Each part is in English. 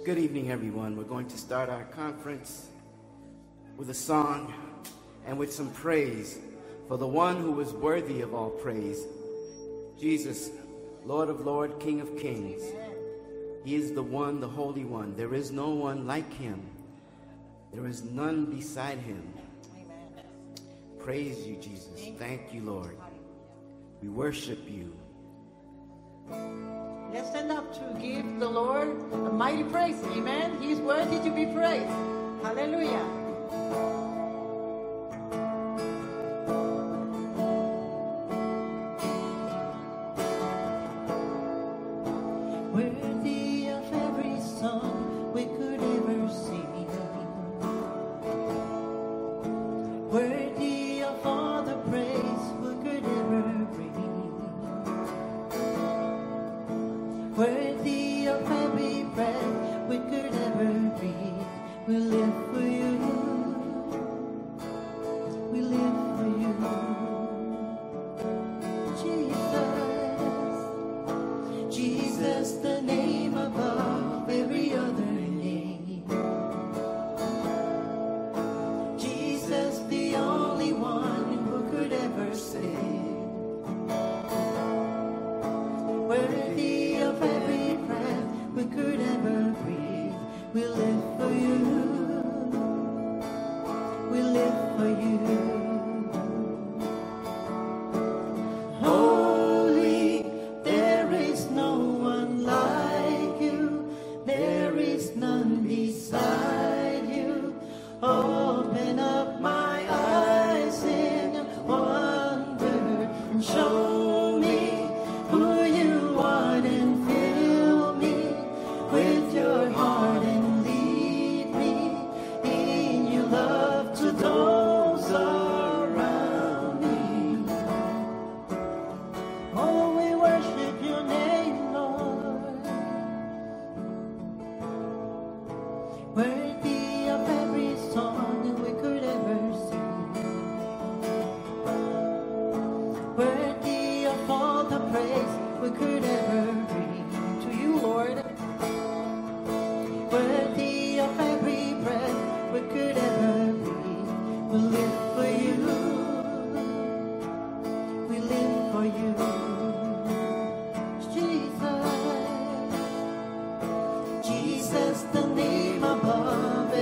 Good evening, everyone. We're going to start our conference with a song and with some praise for the one who is worthy of all praise, Jesus, Lord of Lords, King of Kings. He is the one, the Holy One. There is no one like him. There is none beside him. Praise you, Jesus. Thank you, Lord. We worship you. Let's stand up to give the Lord a mighty praise. Amen. He's worthy to be praised. Hallelujah. Worthy of every song we could ever sing. Worthy of all the praise we could ever bring. Worthy of every breath we could ever breathe. We live for you. We live for you. Jesus. Jesus, the name above every other name. Jesus, the only one who could ever save. Worthy of every breath we could ever breathe. We live for you. We live for you. Holy, there is no one like you. There is none beside you. Open up my eyes in wonder and show me who you are and fill me with your heart and lead me in your love to those around me. Oh, we worship your name, Lord. Worthy of every song we could ever sing. Worthy of all the praise we could ever bring to you, Lord. Worthy of every breath we could ever breathe. We live for you. We live for you. Jesus. Jesus, the name above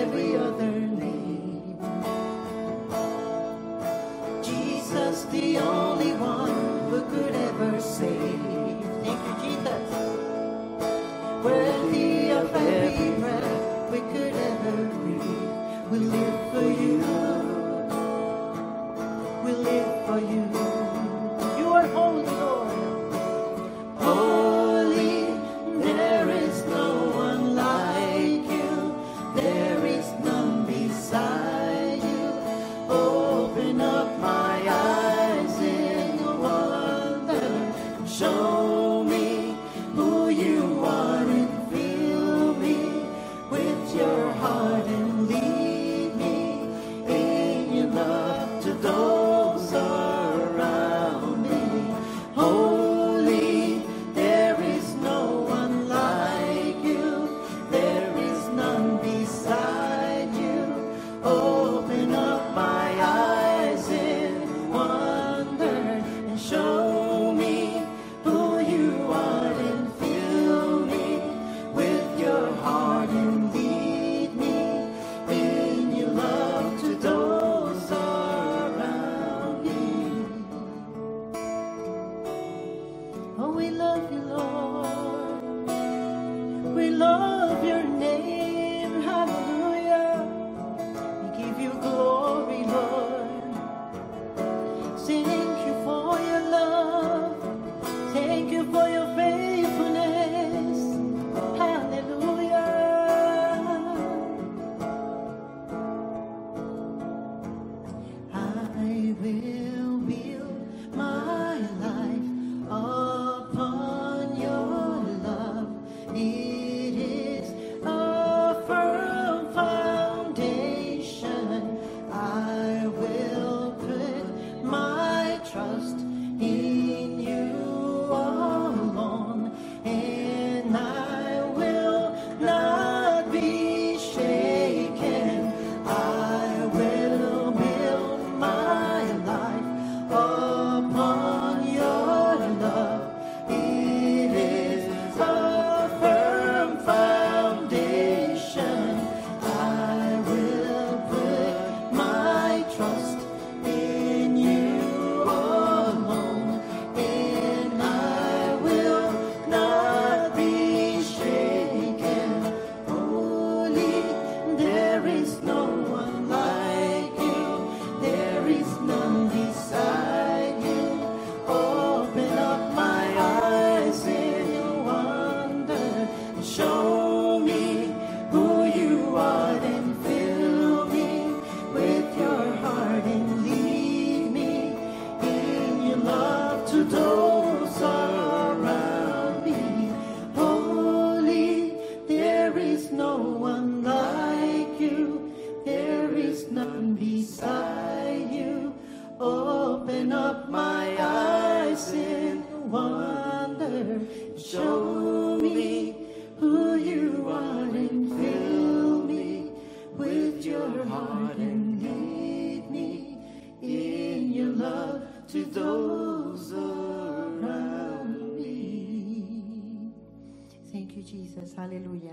your heart and lead me in your love to those around me. Thank you, Jesus. Hallelujah.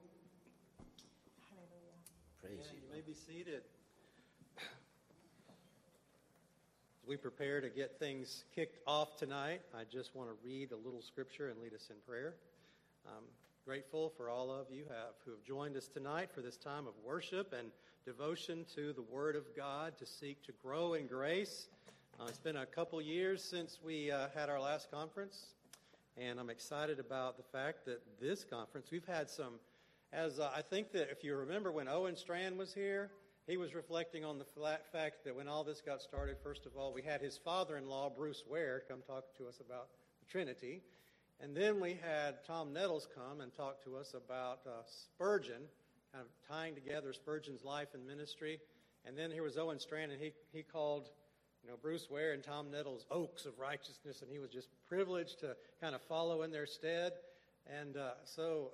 Praise you. You may be seated. As we prepare to get things kicked off tonight, I just want to read a little scripture and lead us in prayer. I'm grateful for all of you who have joined us tonight for this time of worship and devotion to the Word of God to seek to grow in grace. It's been a couple years since we had our last conference, and I'm excited about the fact that this conference, we've had some, I think that if you remember when Owen Strand was here, he was reflecting on the fact that when all this got started, first of all, we had his father-in-law, Bruce Ware, come talk to us about the Trinity. And then we had Tom Nettles come and talk to us about Spurgeon, kind of tying together Spurgeon's life and ministry. And then here was Owen Strand, and he called Bruce Ware and Tom Nettles oaks of righteousness, and he was just privileged to kind of follow in their stead. And so,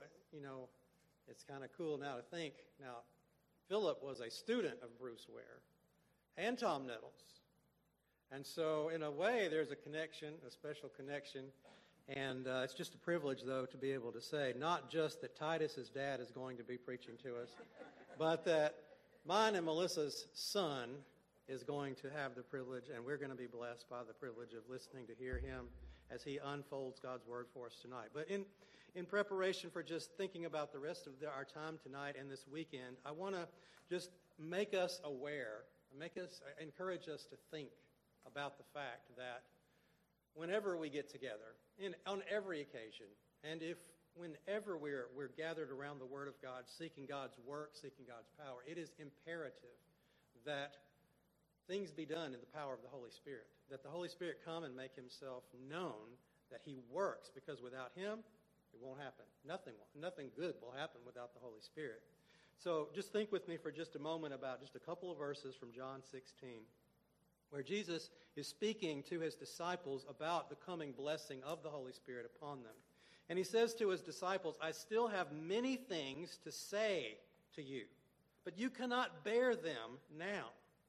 it's kind of cool now to think. Now, Philip was a student of Bruce Ware and Tom Nettles. And so, in a way, there's a connection, a special connection. And it's just a privilege, though, to be able to say, not just that Titus's dad is going to be preaching to us, but that mine and Melissa's son is going to have the privilege, and we're going to be blessed by the privilege of listening to hear him as he unfolds God's word for us tonight. But in preparation for just thinking about the rest of our time tonight and this weekend, I want to just make us aware, encourage us to think about the fact that whenever we get together, on every occasion, and whenever we're gathered around the Word of God, seeking God's work, seeking God's power, it is imperative that things be done in the power of the Holy Spirit, that the Holy Spirit come and make himself known, that he works, because without him, it won't happen. Nothing good will happen without the Holy Spirit. So just think with me for just a moment about just a couple of verses from John 16, where Jesus is speaking to his disciples about the coming blessing of the Holy Spirit upon them. And he says to his disciples, I still have many things to say to you, but you cannot bear them now.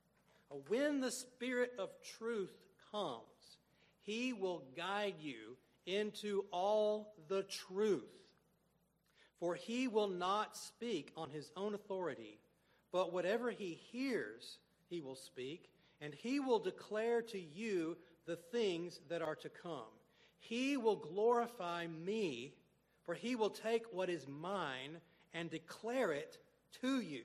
When the Spirit of truth comes, he will guide you into all the truth. For he will not speak on his own authority, but whatever he hears, he will speak, and he will declare to you the things that are to come. He will glorify me, for he will take what is mine and declare it to you.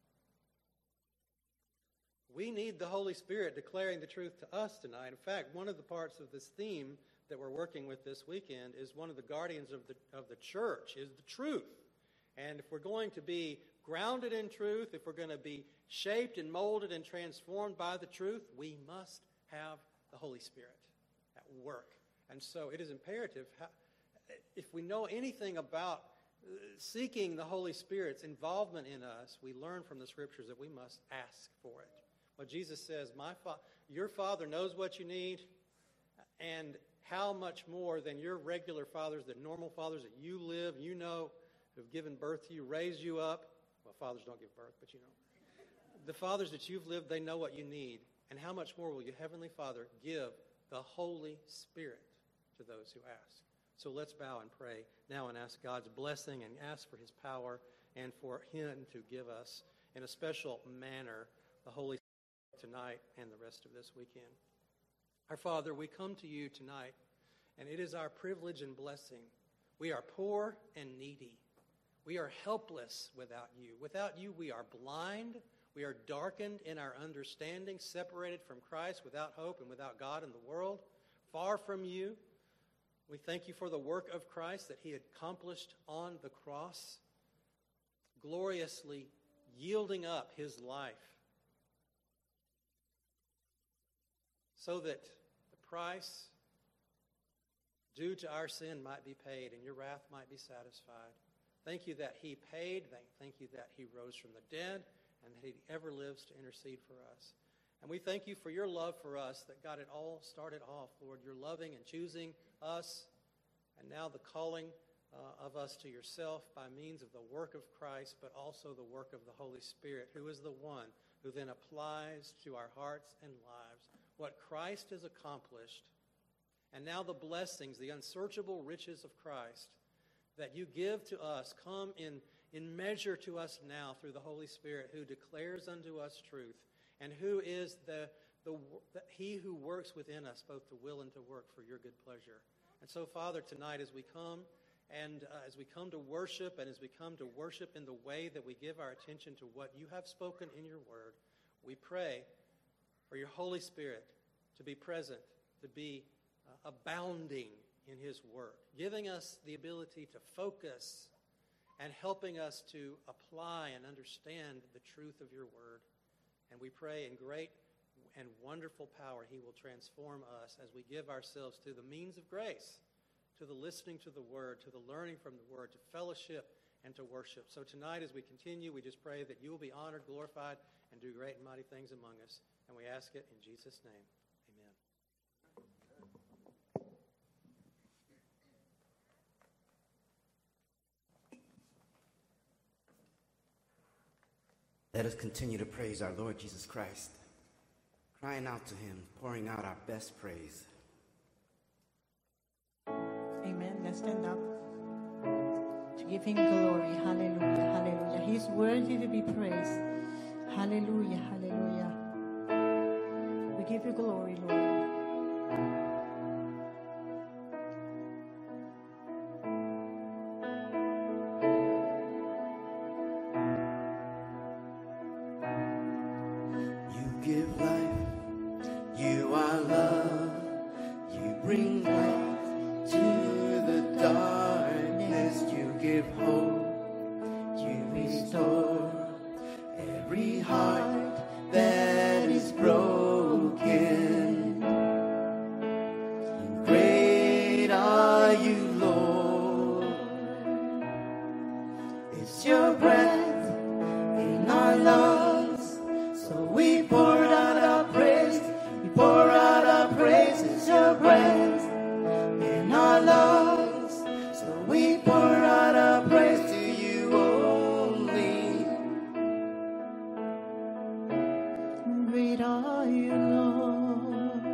We need the Holy Spirit declaring the truth to us tonight. In fact, one of the parts of this theme that we're working with this weekend is one of the guardians of the church is the truth. And if we're going to be grounded in truth, if we're going to be shaped and molded and transformed by the truth, we must have the Holy Spirit at work. And so it is imperative, if we know anything about seeking the Holy Spirit's involvement in us, we learn from the Scriptures that we must ask for it. Well, Jesus says, your Father knows what you need, and how much more than your regular fathers, the normal fathers that you live, who've given birth to you, raised you up. Well, fathers don't give birth, but the fathers that you've lived, they know what you need. And how much more will your Heavenly Father give the Holy Spirit to those who ask? So let's bow and pray now and ask God's blessing and ask for his power and for him to give us in a special manner the Holy Spirit tonight and the rest of this weekend. Our Father, we come to you tonight, and it is our privilege and blessing. We are poor and needy. We are helpless without you. Without you, we are blind. We are darkened in our understanding, separated from Christ, without hope and without God in the world, far from you. We thank you for the work of Christ that he accomplished on the cross, gloriously yielding up his life so that the price due to our sin might be paid and your wrath might be satisfied. Thank you that he paid. Thank you that he rose from the dead and that he ever lives to intercede for us. And we thank you for your love for us that got it all started off, Lord. Your loving and choosing us, and now the calling of us to yourself by means of the work of Christ, but also the work of the Holy Spirit, who is the one who then applies to our hearts and lives what Christ has accomplished. And now the blessings, the unsearchable riches of Christ that you give to us come in measure to us now through the Holy Spirit, who declares unto us truth, and who is he who works within us both to will and to work for your good pleasure. And so, Father, tonight as we come and as we come to worship, and as we come to worship in the way that we give our attention to what you have spoken in your word, we pray for your Holy Spirit to be present, to be abounding in his work, giving us the ability to focus and helping us to apply and understand the truth of your word. And we pray in great and wonderful power he will transform us as we give ourselves to the means of grace, to the listening to the word, to the learning from the word, to fellowship and to worship. So tonight as we continue, we just pray that you will be honored, glorified, and do great and mighty things among us. And we ask it in Jesus' name. Amen. Let us continue to praise our Lord Jesus Christ, crying out to him, pouring out our best praise. Amen. Let's stand up to give him glory. Hallelujah. Hallelujah. He's worthy to be praised. Hallelujah. Hallelujah. We give you glory, Lord. Give life, you are love, you bring light to the darkness, you give hope, you restore every heart that is broken. Great are you, Lord, it's your breath in our lungs, so we pour out our praise, we pour out our praise, it's your breath in our lungs, so we pour out our praise to you only. Great are you, Lord.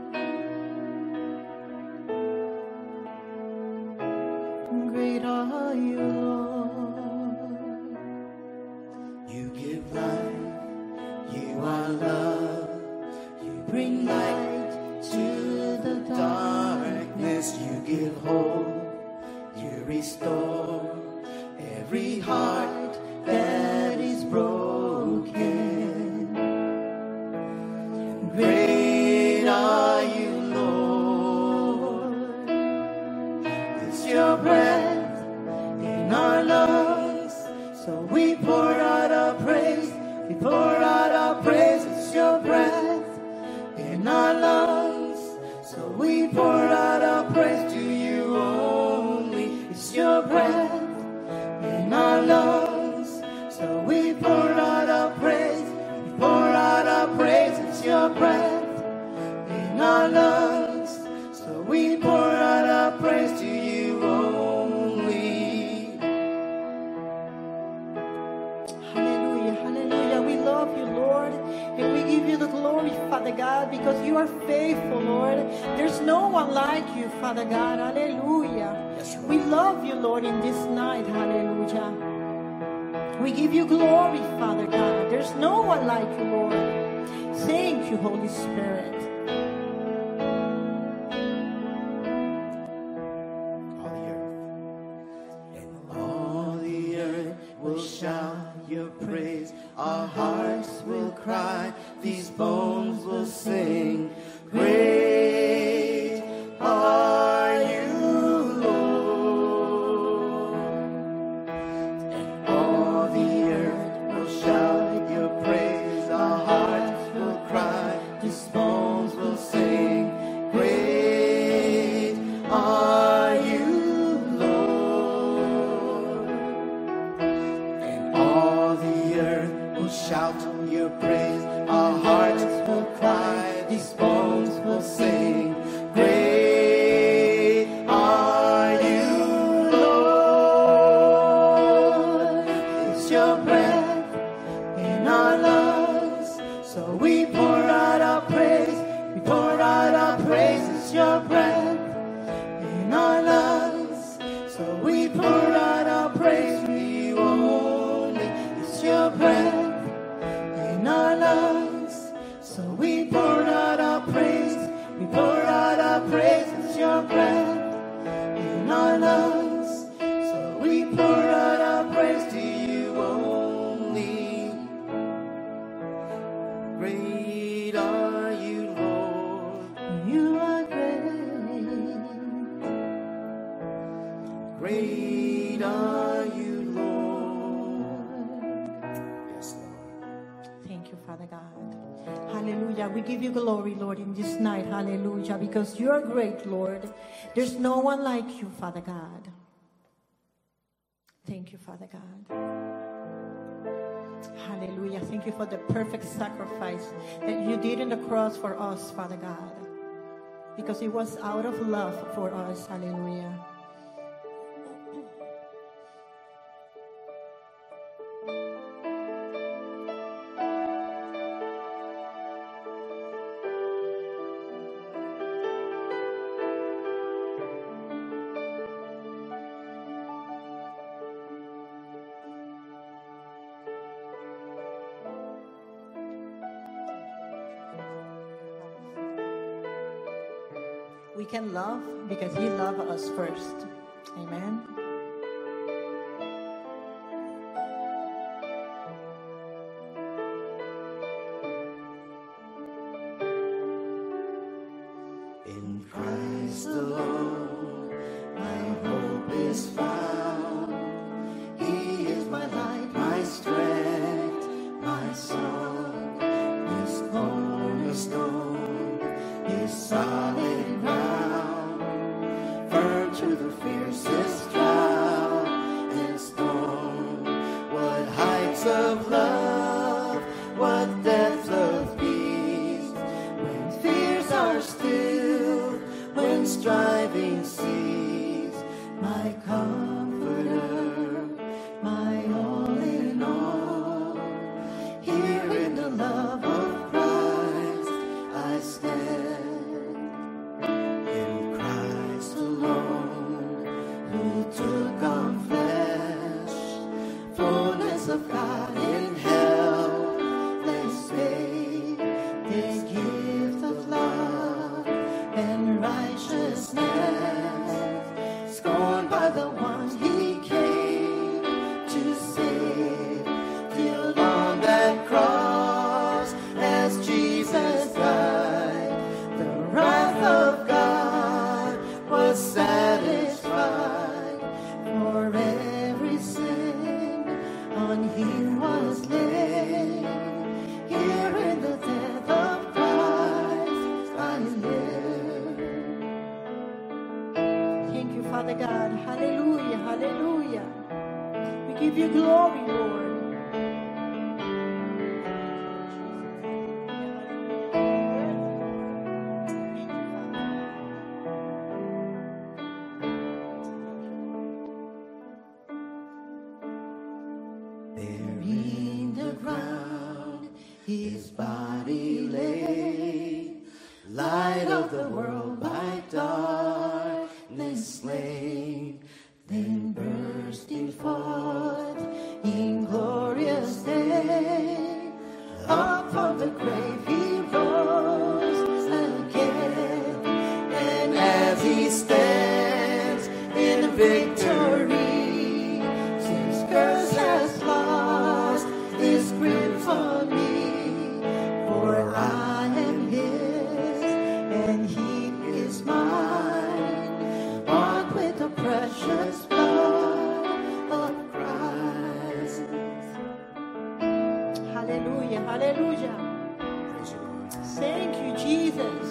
Great are you, Lord. You give life, you are love, you bring light to the darkness, you give hope, you restore every heart that is broken. Great are you, Lord, it's your breath in our lungs, so we pour out our praise, we pour out our praise, it's your breath in our lungs, so we pour out our praise to you only. It's your breath in our lungs, so we pour out our praise, we pour out our praise, it's your breath in our lungs, so we pour out our praise to you only. Hallelujah, hallelujah. We love you, Lord, and we give you the glory, Father God, because you are faithful, Lord. There's no one like you, Father God. Hallelujah. We love you, Lord, in this night. Hallelujah. We give you glory, Father God. There's no one like you, Lord. Thank you, Holy Spirit. All the earth will shout your praise, our hearts will cry, these bones will sing. Great are you, Lord. And all the earth will shout your praise, our hearts will cry, these bones will sing. Great are you, Lord. And all the earth will shout your praise, our hearts will cry, these bones will sing. Great are you, Lord. Father God. Hallelujah. We give you glory, Lord, in this night. Hallelujah. Because you are great, Lord. There's no one like you, Father God. Thank you, Father God. Hallelujah. Thank you for the perfect sacrifice that you did on the cross for us, Father God. Because it was out of love for us. Hallelujah. We can love because he loved us first. Amen. In Christ alone, my hope is found. He is my light, my strength, my song. His cornerstone is solid ground, firm to the fiercest drought and storm. What heights of love, what depths of peace, when fears are still, when striving cease. My comforter, my all in all, here in the love of Christ I stand. In Christ alone, who took on flesh, fullness of God in helpless faith, this gift of love and righteousness, scorned by the ones he came to save, till on that cross as Jesus died, the wrath of God was satisfied. For every sin on him was laid, here in the death of Christ I live. Thank you, Father God. Hallelujah. Hallelujah. We give you glory, Lord. There in the ground his body lay, light of the world by darkness slain, then bursting forth in glorious day, upon the grave he rose again, and as he stands in victory, since curse has lost his grip on me, for I am his and he is mine, bought with the precious blood of Christ. Hallelujah. Hallelujah. Praise you, Lord. Thank you, Jesus.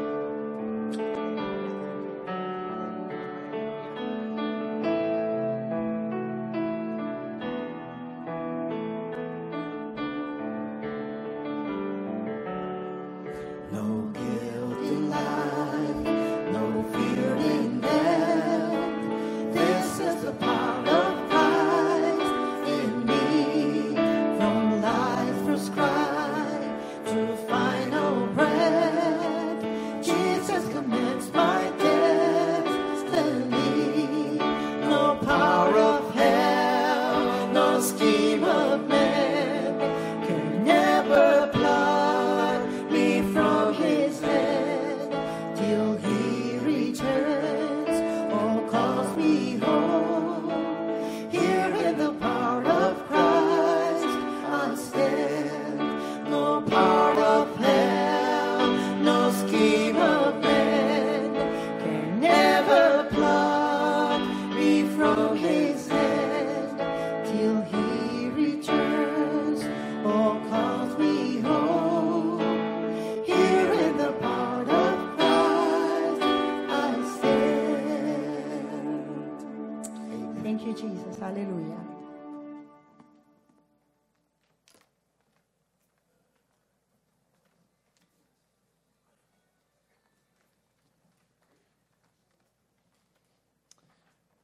No guilt in life, no fear in death. This is the power of Christ in me. From life prescribed to final breath,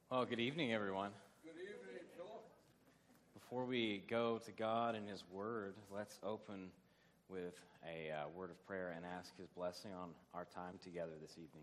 Well, good evening, everyone. Good evening, Philip. Before we go to God and His Word, let's open with a word of prayer and ask His blessing on our time together this evening.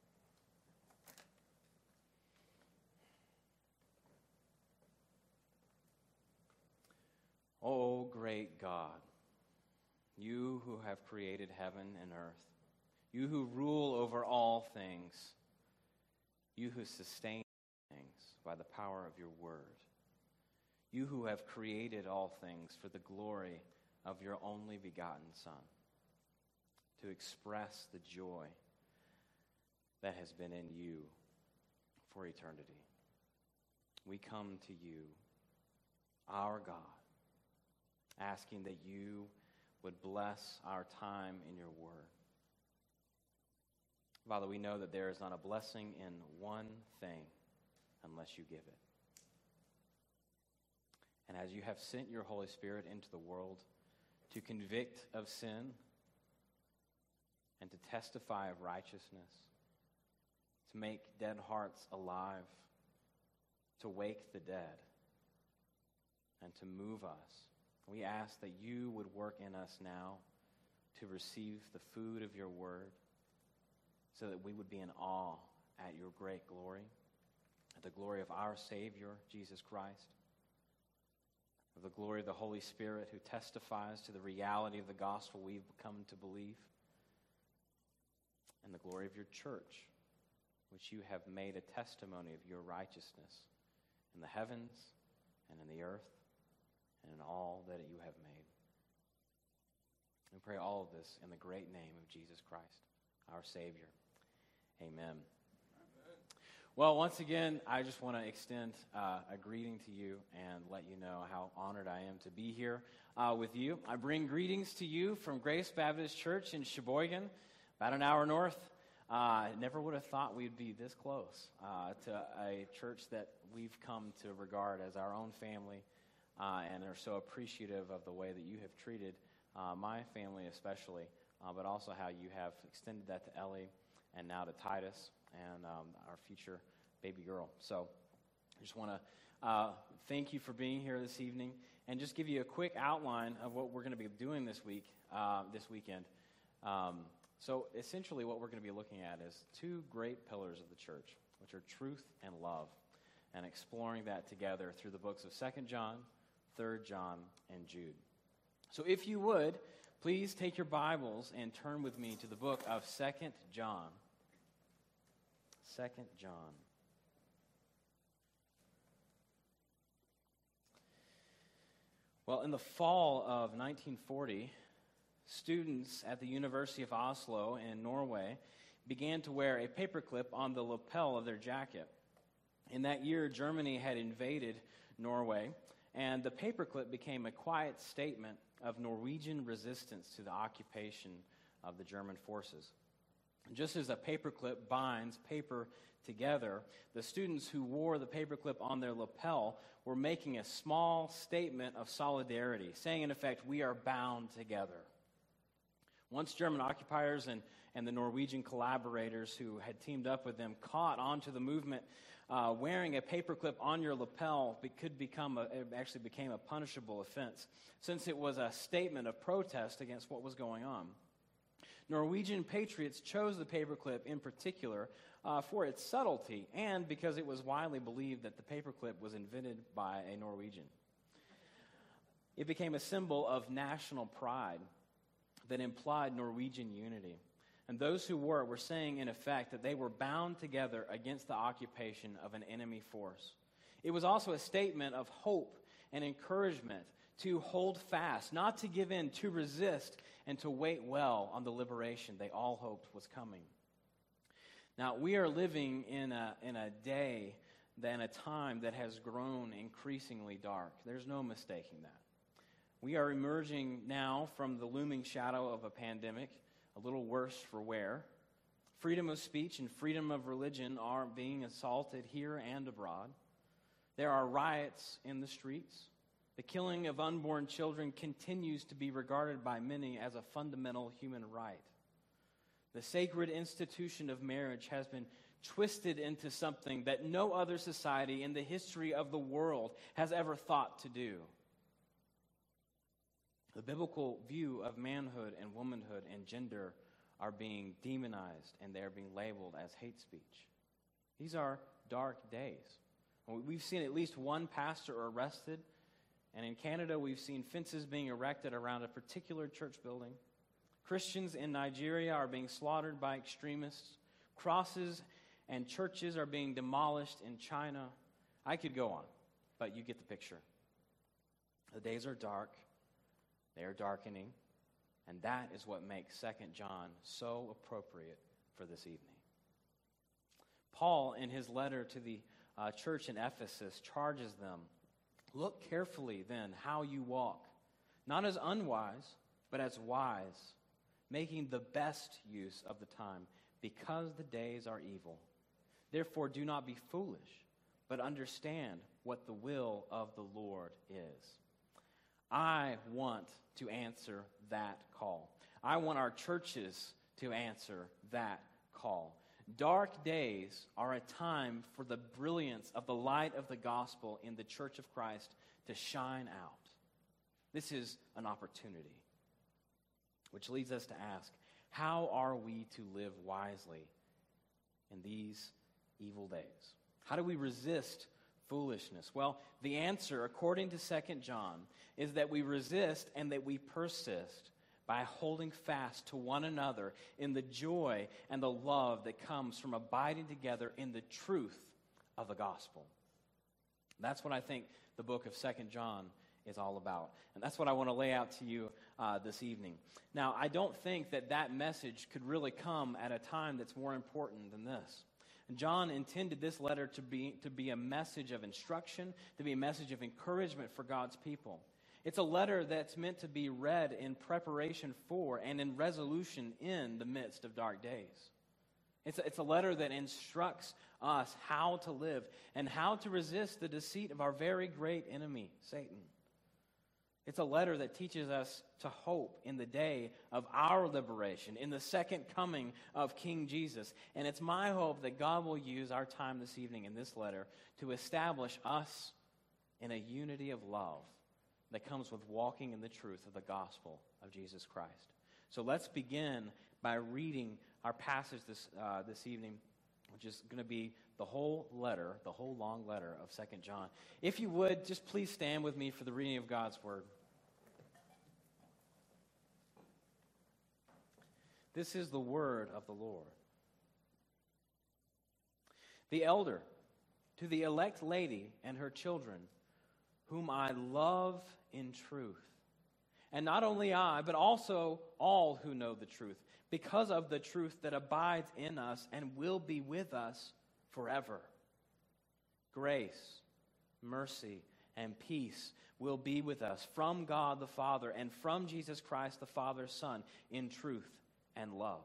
O great God, you who have created heaven and earth, you who rule over all things, you who sustain things by the power of your word, you who have created all things for the glory of your only begotten Son, to express the joy that has been in you for eternity. We come to you, our God, asking that you would bless our time in your word. Father, we know that there is not a blessing in one thing unless you give it. And as you have sent your Holy Spirit into the world to convict of sin and to testify of righteousness, to make dead hearts alive, to wake the dead, and to move us, we ask that you would work in us now to receive the food of your word so that we would be in awe at your great glory, at the glory of our Savior, Jesus Christ, of the glory of the Holy Spirit who testifies to the reality of the gospel we've come to believe, and the glory of your church, which you have made a testimony of your righteousness in the heavens and in the earth and in all that you have made. We pray all of this in the great name of Jesus Christ, our Savior. Amen. Well, once again, I just want to extend a greeting to you and let you know how honored I am to be here with you. I bring greetings to you from Grace Baptist Church in Sheboygan, about an hour north. I never would have thought we'd be this close to a church that we've come to regard as our own family and are so appreciative of the way that you have treated my family especially, but also how you have extended that to Ellie and now to Titus and our future baby girl. So I just want to thank you for being here this evening and just give you a quick outline of what we're going to be doing this weekend. So essentially what we're going to be looking at is two great pillars of the church, which are truth and love, and exploring that together through the books of 2nd John, 3rd John, and Jude. So if you would, please take your Bibles and turn with me to the book of 2nd John. 2nd John. Well, in the fall of 1940, students at the University of Oslo in Norway began to wear a paperclip on the lapel of their jacket. In that year, Germany had invaded Norway, and the paperclip became a quiet statement of Norwegian resistance to the occupation of the German forces. Just as a paperclip binds paper together, the students who wore the paperclip on their lapel were making a small statement of solidarity, saying, in effect, we are bound together. Once German occupiers and the Norwegian collaborators who had teamed up with them caught onto the movement, wearing a paperclip on your lapel actually became a punishable offense, since it was a statement of protest against what was going on. Norwegian patriots chose the paperclip in particular for its subtlety and because it was widely believed that the paperclip was invented by a Norwegian. It became a symbol of national pride that implied Norwegian unity. And those who wore it were saying, in effect, that they were bound together against the occupation of an enemy force. It was also a statement of hope and encouragement to hold fast, not to give in, to resist, and to wait well on the liberation they all hoped was coming. Now, we are living in a day and a time that has grown increasingly dark. There's no mistaking that. We are emerging now from the looming shadow of a pandemic, a little worse for wear. Freedom of speech and freedom of religion are being assaulted here and abroad. There are riots in the streets. The killing of unborn children continues to be regarded by many as a fundamental human right. The sacred institution of marriage has been twisted into something that no other society in the history of the world has ever thought to do. The biblical view of manhood and womanhood and gender are being demonized, and they're being labeled as hate speech. These are dark days. We've seen at least one pastor arrested, and in Canada we've seen fences being erected around a particular church building. Christians in Nigeria are being slaughtered by extremists. Crosses and churches are being demolished in China. I could go on, but you get the picture. The days are dark. They are darkening. And that is what makes 2 John so appropriate for this evening. Paul, in his letter to the church in Ephesus, charges them, look carefully then how you walk, not as unwise, but as wise, making the best use of the time, because the days are evil. Therefore, do not be foolish, but understand what the will of the Lord is. I want to answer that call. I want our churches to answer that call. Dark days are a time for the brilliance of the light of the gospel in the church of Christ to shine out. This is an opportunity, which leads us to ask, how are we to live wisely in these evil days? How do we resist foolishness? Well, the answer, according to 2 John, is that we resist and that we persist by holding fast to one another in the joy and the love that comes from abiding together in the truth of the gospel. That's what I think the book of 2 John is all about. And that's what I want to lay out to you this evening. Now, I don't think that message could really come at a time that's more important than this. John intended this letter to be a message of instruction, to be a message of encouragement for God's people. It's a letter that's meant to be read in preparation for and in resolution in the midst of dark days. It's a letter that instructs us how to live and how to resist the deceit of our very great enemy, Satan. It's a letter that teaches us to hope in the day of our liberation, in the second coming of King Jesus. And it's my hope that God will use our time this evening in this letter to establish us in a unity of love that comes with walking in the truth of the gospel of Jesus Christ. So let's begin by reading our passage this evening, which is going to be the whole letter, the whole long letter of 2 John. If you would, just please stand with me for the reading of God's word. This is the word of the Lord. The elder, to the elect lady and her children, whom I love in truth. And not only I, but also all who know the truth, because of the truth that abides in us and will be with us forever. Grace, mercy, and peace will be with us from God the Father and from Jesus Christ the Father's Son in truth and love.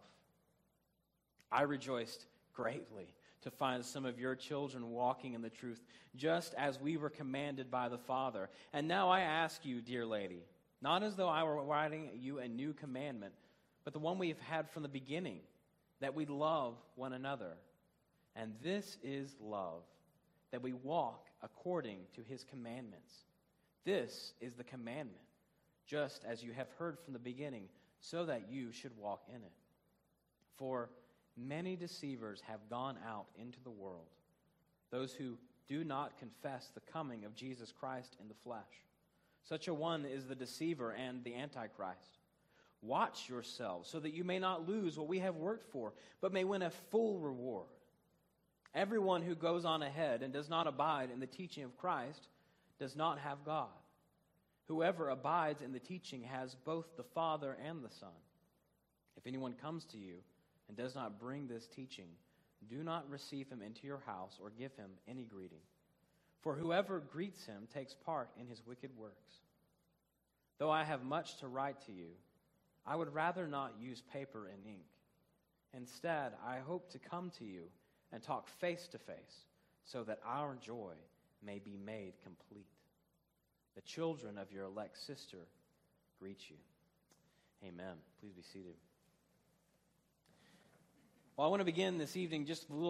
I rejoiced greatly to find some of your children walking in the truth, just as we were commanded by the Father. And now I ask you, dear lady, not as though I were writing you a new commandment, but the one we have had from the beginning, that we love one another. And this is love, that we walk according to his commandments. This is the commandment, just as you have heard from the beginning, so that you should walk in it. For many deceivers have gone out into the world, those who do not confess the coming of Jesus Christ in the flesh. Such a one is the deceiver and the Antichrist. Watch yourselves so that you may not lose what we have worked for, but may win a full reward. Everyone who goes on ahead and does not abide in the teaching of Christ does not have God. Whoever abides in the teaching has both the Father and the Son. If anyone comes to you and does not bring this teaching, do not receive him into your house or give him any greeting. For whoever greets him takes part in his wicked works. Though I have much to write to you, I would rather not use paper and ink. Instead, I hope to come to you and talk face to face, so that our joy may be made complete. The children of your elect sister greet you. Amen. Please be seated. Well, I want to begin this evening just with a little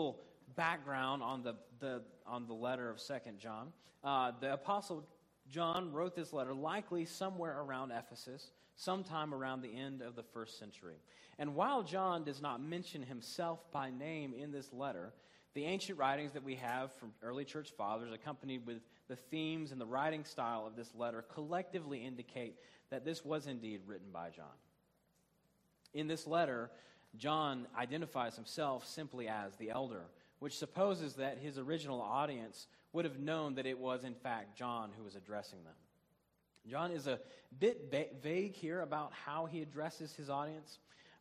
background on the letter of 2 John. The Apostle John wrote this letter likely somewhere around Ephesus, sometime around the end of the first century. And while John does not mention himself by name in this letter, the ancient writings that we have from early church fathers, accompanied with the themes and the writing style of this letter, collectively indicate that this was indeed written by John. In this letter, John identifies himself simply as the elder, which supposes that his original audience would have known that it was, in fact, John who was addressing them. John is a bit vague here about how he addresses his audience.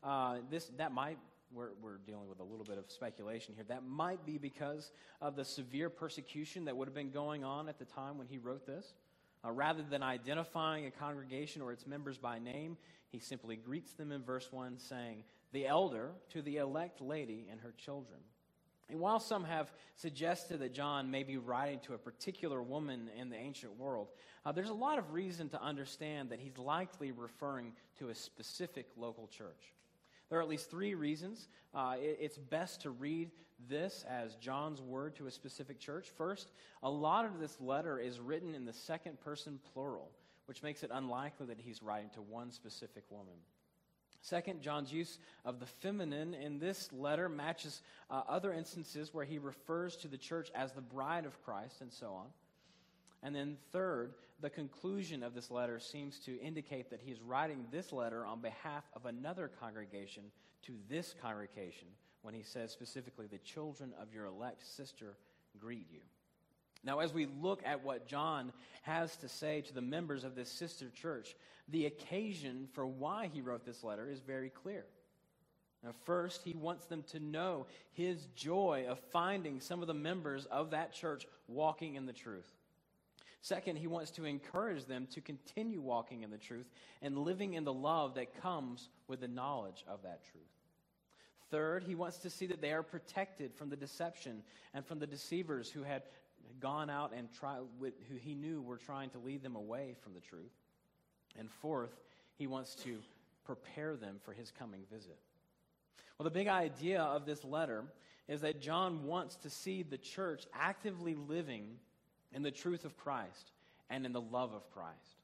We're dealing with a little bit of speculation here. That might be because of the severe persecution that would have been going on at the time when he wrote this. Rather than identifying a congregation or its members by name, he simply greets them in verse 1 saying, "The elder to the elect lady and her children." And while some have suggested that John may be writing to a particular woman in the ancient world, there's a lot of reason to understand that he's likely referring to a specific local church. There are at least 3 reasons it's best to read this as John's word to a specific church. First, a lot of this letter is written in the second person plural, which makes it unlikely that he's writing to one specific woman. Second, John's use of the feminine in this letter matches other instances where he refers to the church as the bride of Christ and so on. And then third, the conclusion of this letter seems to indicate that he's writing this letter on behalf of another congregation to this congregation when he says specifically, "The children of your elect sister greet you." Now, as we look at what John has to say to the members of this sister church, the occasion for why he wrote this letter is very clear. Now, first, he wants them to know his joy of finding some of the members of that church walking in the truth. Second, he wants to encourage them to continue walking in the truth and living in the love that comes with the knowledge of that truth. Third, he wants to see that they are protected from the deception and from the deceivers who had gone out and who he knew were trying to lead them away from the truth. And fourth, he wants to prepare them for his coming visit. Well, the big idea of this letter is that John wants to see the church actively living in the truth of Christ and in the love of Christ.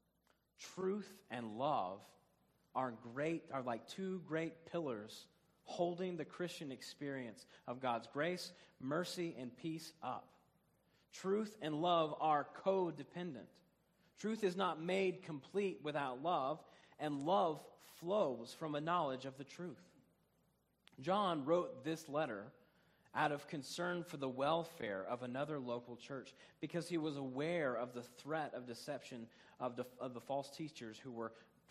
Truth and love are like 2 great pillars holding the Christian experience of God's grace, mercy, and peace up. Truth and love are codependent. Truth is not made complete without love, and love flows from a knowledge of the truth. John wrote this letter out of concern for the welfare of another local church because he was aware of the threat of deception of the false teachers who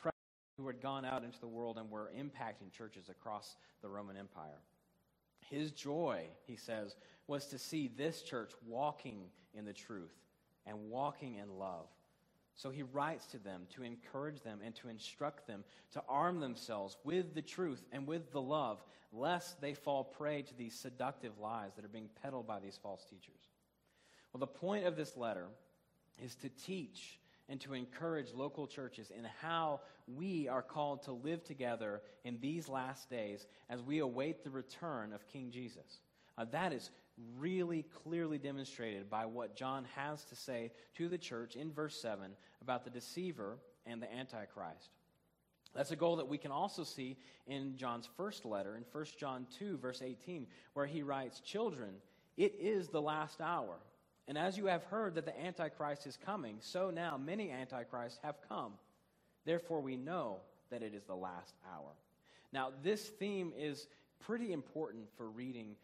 had gone out into the world and were impacting churches across the Roman Empire. His joy, he says, was to see this church walking in the truth and walking in love. So he writes to them to encourage them and to instruct them to arm themselves with the truth and with the love, lest they fall prey to these seductive lies that are being peddled by these false teachers. Well, the point of this letter is to teach and to encourage local churches in how we are called to live together in these last days as we await the return of King Jesus. That is really clearly demonstrated by what John has to say to the church in verse 7 about the deceiver and the Antichrist. That's a goal that we can also see in John's first letter, in 1 John 2, verse 18, where he writes, "Children, it is the last hour. And as you have heard that the Antichrist is coming, so now many Antichrists have come. Therefore we know that it is the last hour." Now, this theme is pretty important for reading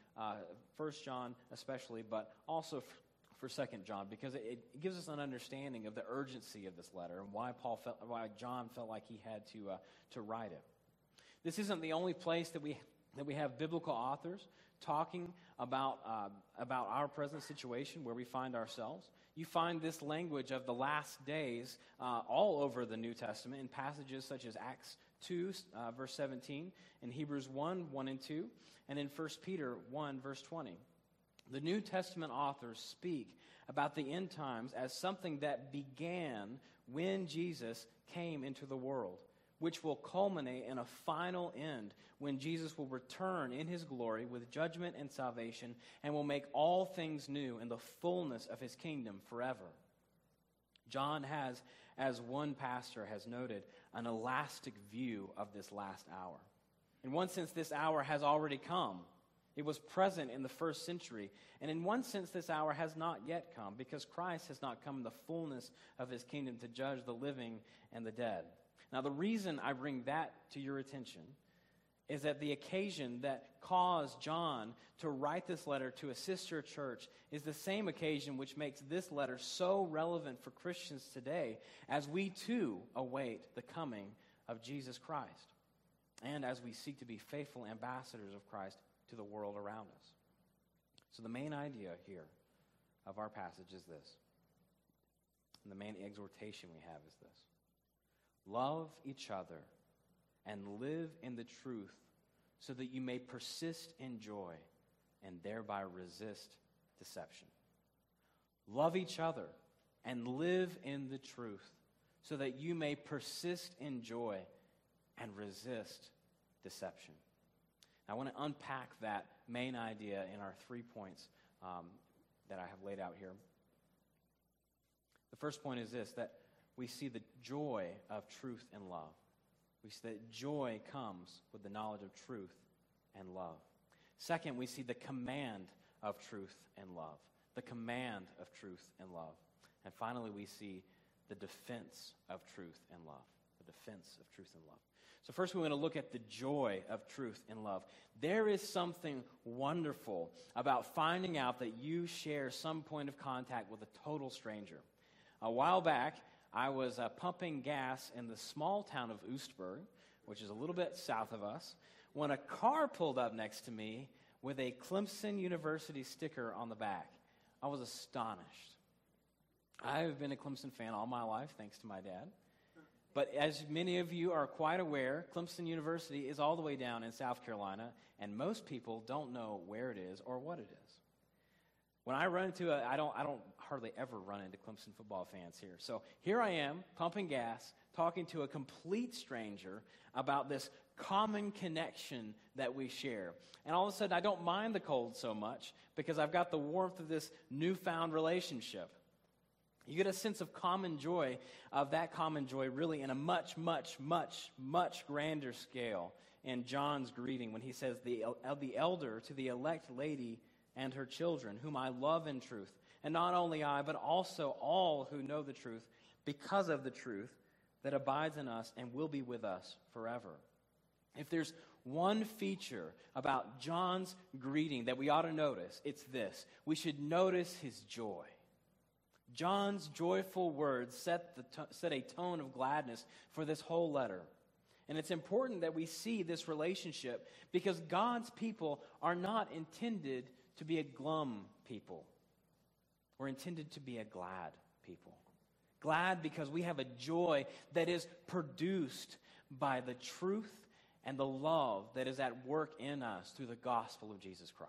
1 John especially, but also for 2 John, because it gives us an understanding of the urgency of this letter and why John felt like he had to write it. This isn't the only place that we have biblical authors talking about our present situation where we find ourselves. You find this language of the last days all over the New Testament in passages such as Acts 2, verse 17, in Hebrews 1, 1 and 2, and in 1 Peter 1, verse 20. The New Testament authors speak about the end times as something that began when Jesus came into the world, which will culminate in a final end when Jesus will return in his glory with judgment and salvation and will make all things new in the fullness of his kingdom forever. John has, as one pastor has noted, an elastic view of this last hour. In one sense, this hour has already come. It was present in the first century. And in one sense, this hour has not yet come because Christ has not come in the fullness of his kingdom to judge the living and the dead. Now, the reason I bring that to your attention is that the occasion that caused John to write this letter to a sister church is the same occasion which makes this letter so relevant for Christians today as we too await the coming of Jesus Christ and as we seek to be faithful ambassadors of Christ to the world around us. So the main idea here of our passage is this, and the main exhortation we have is this: love each other and live in the truth so that you may persist in joy and thereby resist deception. Love each other and live in the truth so that you may persist in joy and resist deception. Now, I want to unpack that main idea in our 3 points that I have laid out here. The first point is this, that we see the joy of truth and love. We see that joy comes with the knowledge of truth and love. Second, we see the command of truth and love. The command of truth and love. And finally, we see the defense of truth and love. The defense of truth and love. So first, we want to look at the joy of truth and love. There is something wonderful about finding out that you share some point of contact with a total stranger. A while back, I was pumping gas in the small town of Oostburg, which is a little bit south of us, when a car pulled up next to me with a Clemson University sticker on the back. I was astonished. I've been a Clemson fan all my life, thanks to my dad. But as many of you are quite aware, Clemson University is all the way down in South Carolina, and most people don't know where it is or what it is. When I run into I don't hardly ever run into Clemson football fans here. So here I am, pumping gas, talking to a complete stranger about this common connection that we share. And all of a sudden, I don't mind the cold so much because I've got the warmth of this newfound relationship. You get a sense of common joy, of that common joy really in a much, much, much, much grander scale in John's greeting when he says, the elder to the elect lady and her children, whom I love in truth. And not only I, but also all who know the truth, because of the truth that abides in us and will be with us forever. If there's one feature about John's greeting that we ought to notice, it's this. We should notice his joy. John's joyful words set a tone of gladness for this whole letter. And it's important that we see this relationship because God's people are not intended to be a glum people. We're intended to be a glad people. Glad because we have a joy that is produced by the truth and the love that is at work in us through the gospel of Jesus Christ.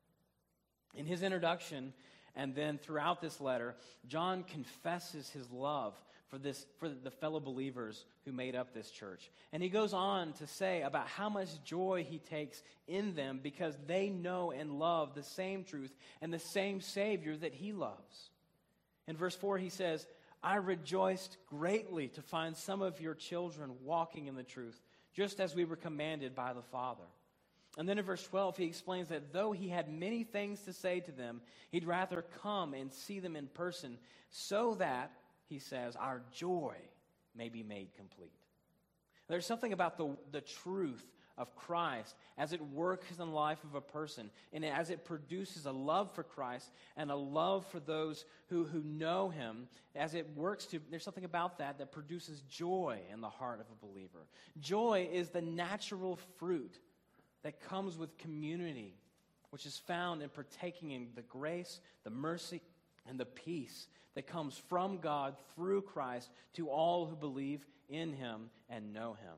In his introduction, and then throughout this letter, John confesses his love for the fellow believers who made up this church. And he goes on to say about how much joy he takes in them because they know and love the same truth and the same Savior that he loves. In verse 4 he says, I rejoiced greatly to find some of your children walking in the truth, just as we were commanded by the Father. And then in verse 12, he explains that though he had many things to say to them, he'd rather come and see them in person so that, he says, our joy may be made complete. There's something about the truth of Christ as it works in the life of a person and as it produces a love for Christ and a love for those who know him. As it works, there's something about that produces joy in the heart of a believer. Joy is the natural fruit that comes with community, which is found in partaking in the grace, the mercy, and the peace that comes from God through Christ to all who believe in him and know him.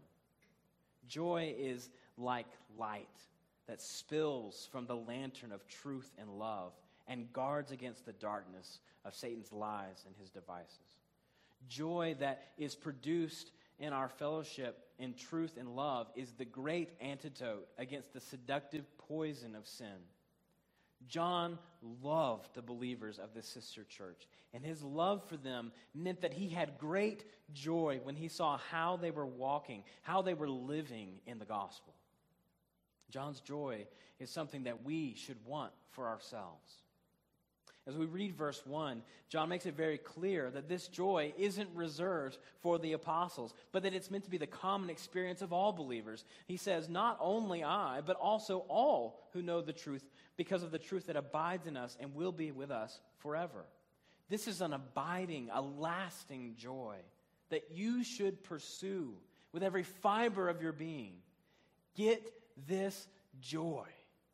Joy is like light that spills from the lantern of truth and love and guards against the darkness of Satan's lies and his devices. Joy that is produced in our fellowship in truth and love is the great antidote against the seductive poison of sin. John loved the believers of this sister church, and his love for them meant that he had great joy when he saw how they were walking, how they were living in the gospel. John's joy is something that we should want for ourselves. As we read verse 1, John makes it very clear that this joy isn't reserved for the apostles, but that it's meant to be the common experience of all believers. He says, not only I, but also all who know the truth, because of the truth that abides in us and will be with us forever. This is an abiding, a lasting joy that you should pursue with every fiber of your being. Get this joy.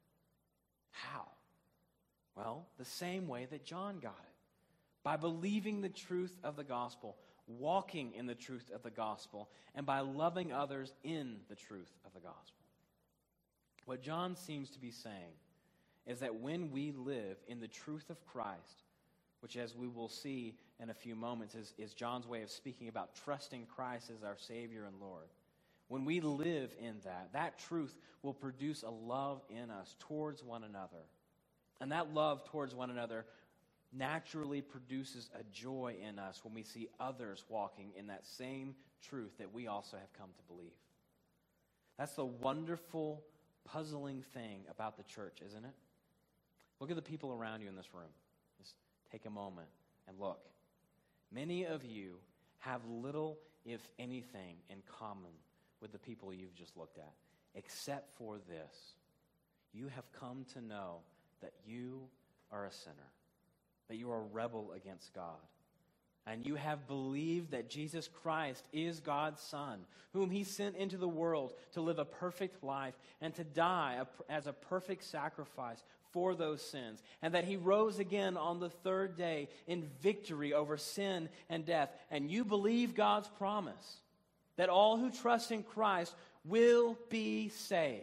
How? Well, the same way that John got it. By believing the truth of the gospel, walking in the truth of the gospel, and by loving others in the truth of the gospel. What John seems to be saying is that when we live in the truth of Christ, which as we will see in a few moments is John's way of speaking about trusting Christ as our Savior and Lord. When we live in that truth will produce a love in us towards one another. And that love towards one another naturally produces a joy in us when we see others walking in that same truth that we also have come to believe. That's the wonderful, puzzling thing about the church, isn't it? Look at the people around you in this room. Just take a moment and look. Many of you have little, if anything, in common with the people you've just looked at, except for this. You have come to know that you are a sinner, that you are a rebel against God. And you have believed that Jesus Christ is God's Son, whom He sent into the world to live a perfect life and to die as a perfect sacrifice for those sins, and that He rose again on the third day in victory over sin and death. And you believe God's promise that all who trust in Christ will be saved.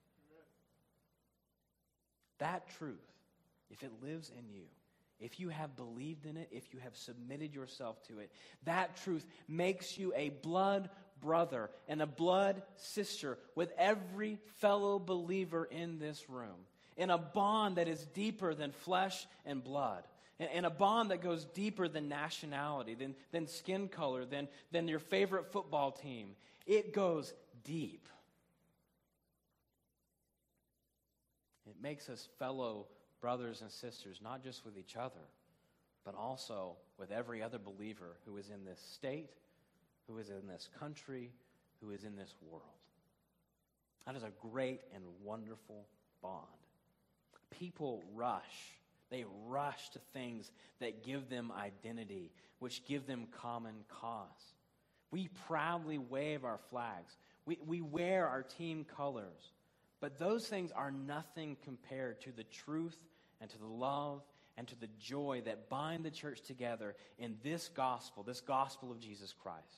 That truth, if it lives in you, if you have believed in it, if you have submitted yourself to it, that truth makes you a blood brother and a blood sister with every fellow believer in this room, in a bond that is deeper than flesh and blood, in a bond that goes deeper than nationality, than skin color, than your favorite football team. It goes deep. It makes us fellow brothers and sisters, not just with each other, but also with every other believer who is in this state, who is in this country, who is in this world. That is a great and wonderful bond. People rush. They rush to things that give them identity, which give them common cause. We proudly wave our flags. We wear our team colors. But those things are nothing compared to the truth and to the love and to the joy that bind the church together in this gospel of Jesus Christ.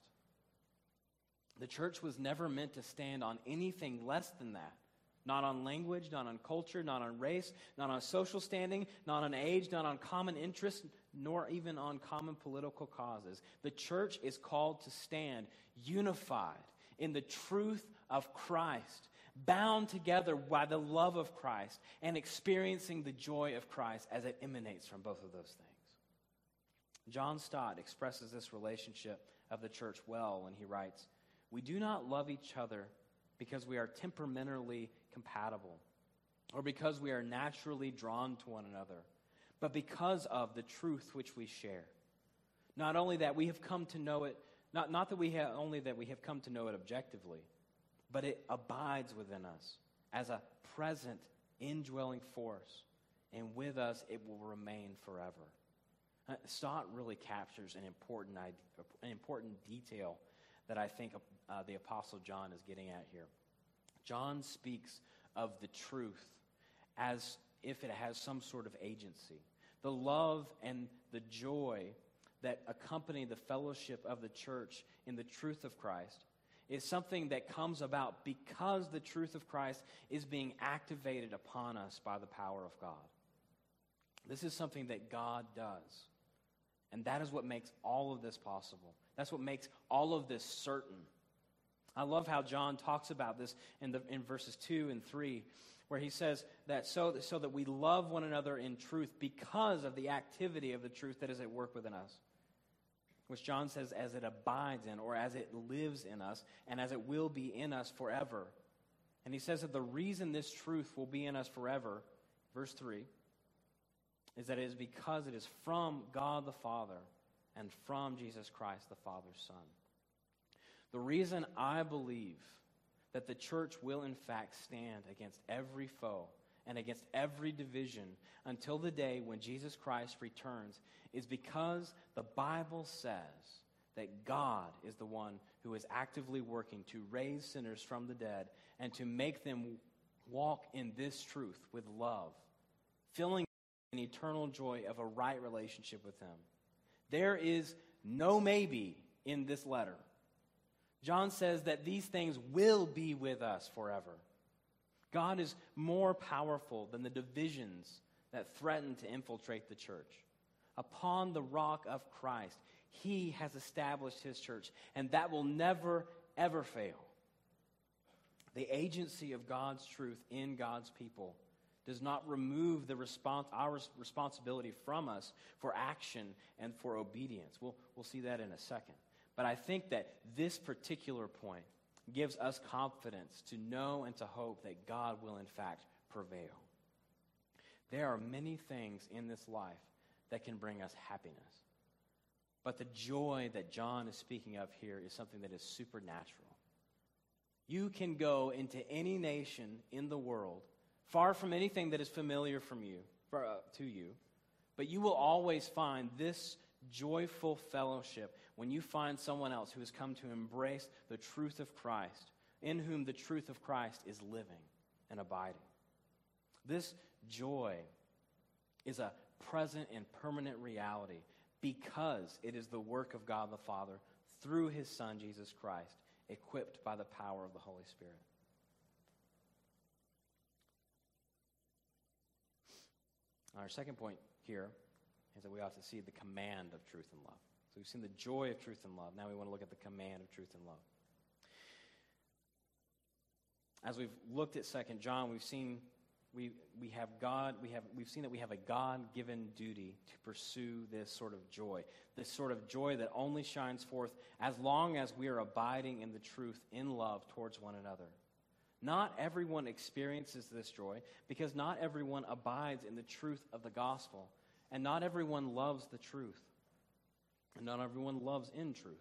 The church was never meant to stand on anything less than that. Not on language, not on culture, not on race, not on social standing, not on age, not on common interests, nor even on common political causes. The church is called to stand unified in the truth of Christ, bound together by the love of Christ, and experiencing the joy of Christ as it emanates from both of those things. John Stott expresses this relationship of the church well when he writes, "We do not love each other because we are temperamentally compatible or because we are naturally drawn to one another, but because of the truth which we share. Not only that we have come to know it, not that we have only that we have come to know it objectively, but it abides within us as a present indwelling force, and with us it will remain forever." Stott really captures an important detail that I think the Apostle John is getting at here. John speaks of the truth as if it has some sort of agency. The love and the joy that accompany the fellowship of the church in the truth of Christ is something that comes about because the truth of Christ is being activated upon us by the power of God. This is something that God does. And that is what makes all of this possible. That's what makes all of this certain. I love how John talks about this in verses 2 and 3, where he says that so that we love one another in truth because of the activity of the truth that is at work within us. Which John says as it abides in, or as it lives in us, and as it will be in us forever. And he says that the reason this truth will be in us forever, verse 3, is that it is because it is from God the Father and from Jesus Christ, the Father's Son. The reason I believe that the church will in fact stand against every foe and against every division until the day when Jesus Christ returns is because the Bible says that God is the one who is actively working to raise sinners from the dead and to make them walk in this truth with love, filling an eternal joy of a right relationship with Him. There is no maybe in this letter. John says that these things will be with us forever. God is more powerful than the divisions that threaten to infiltrate the church. Upon the rock of Christ, He has established His church, and that will never, ever fail. The agency of God's truth in God's people does not remove our responsibility from us for action and for obedience. We'll see that in a second. But I think that this particular point gives us confidence to know and to hope that God will in fact prevail. There are many things in this life that can bring us happiness. But the joy that John is speaking of here is something that is supernatural. You can go into any nation in the world, far from anything that is familiar to you, but you will always find this joyful fellowship when you find someone else who has come to embrace the truth of Christ, in whom the truth of Christ is living and abiding. This joy is a present and permanent reality because it is the work of God the Father through His Son, Jesus Christ, equipped by the power of the Holy Spirit. Our second point here is that we ought to see the command of truth and love. So we've seen the joy of truth and love. Now we want to look at the command of truth and love. As we've looked at 2 John, we've seen we've seen that we have a God-given duty to pursue this sort of joy that only shines forth as long as we are abiding in the truth in love towards one another. Not everyone experiences this joy because not everyone abides in the truth of the gospel, and not everyone loves the truth, and not everyone loves in truth.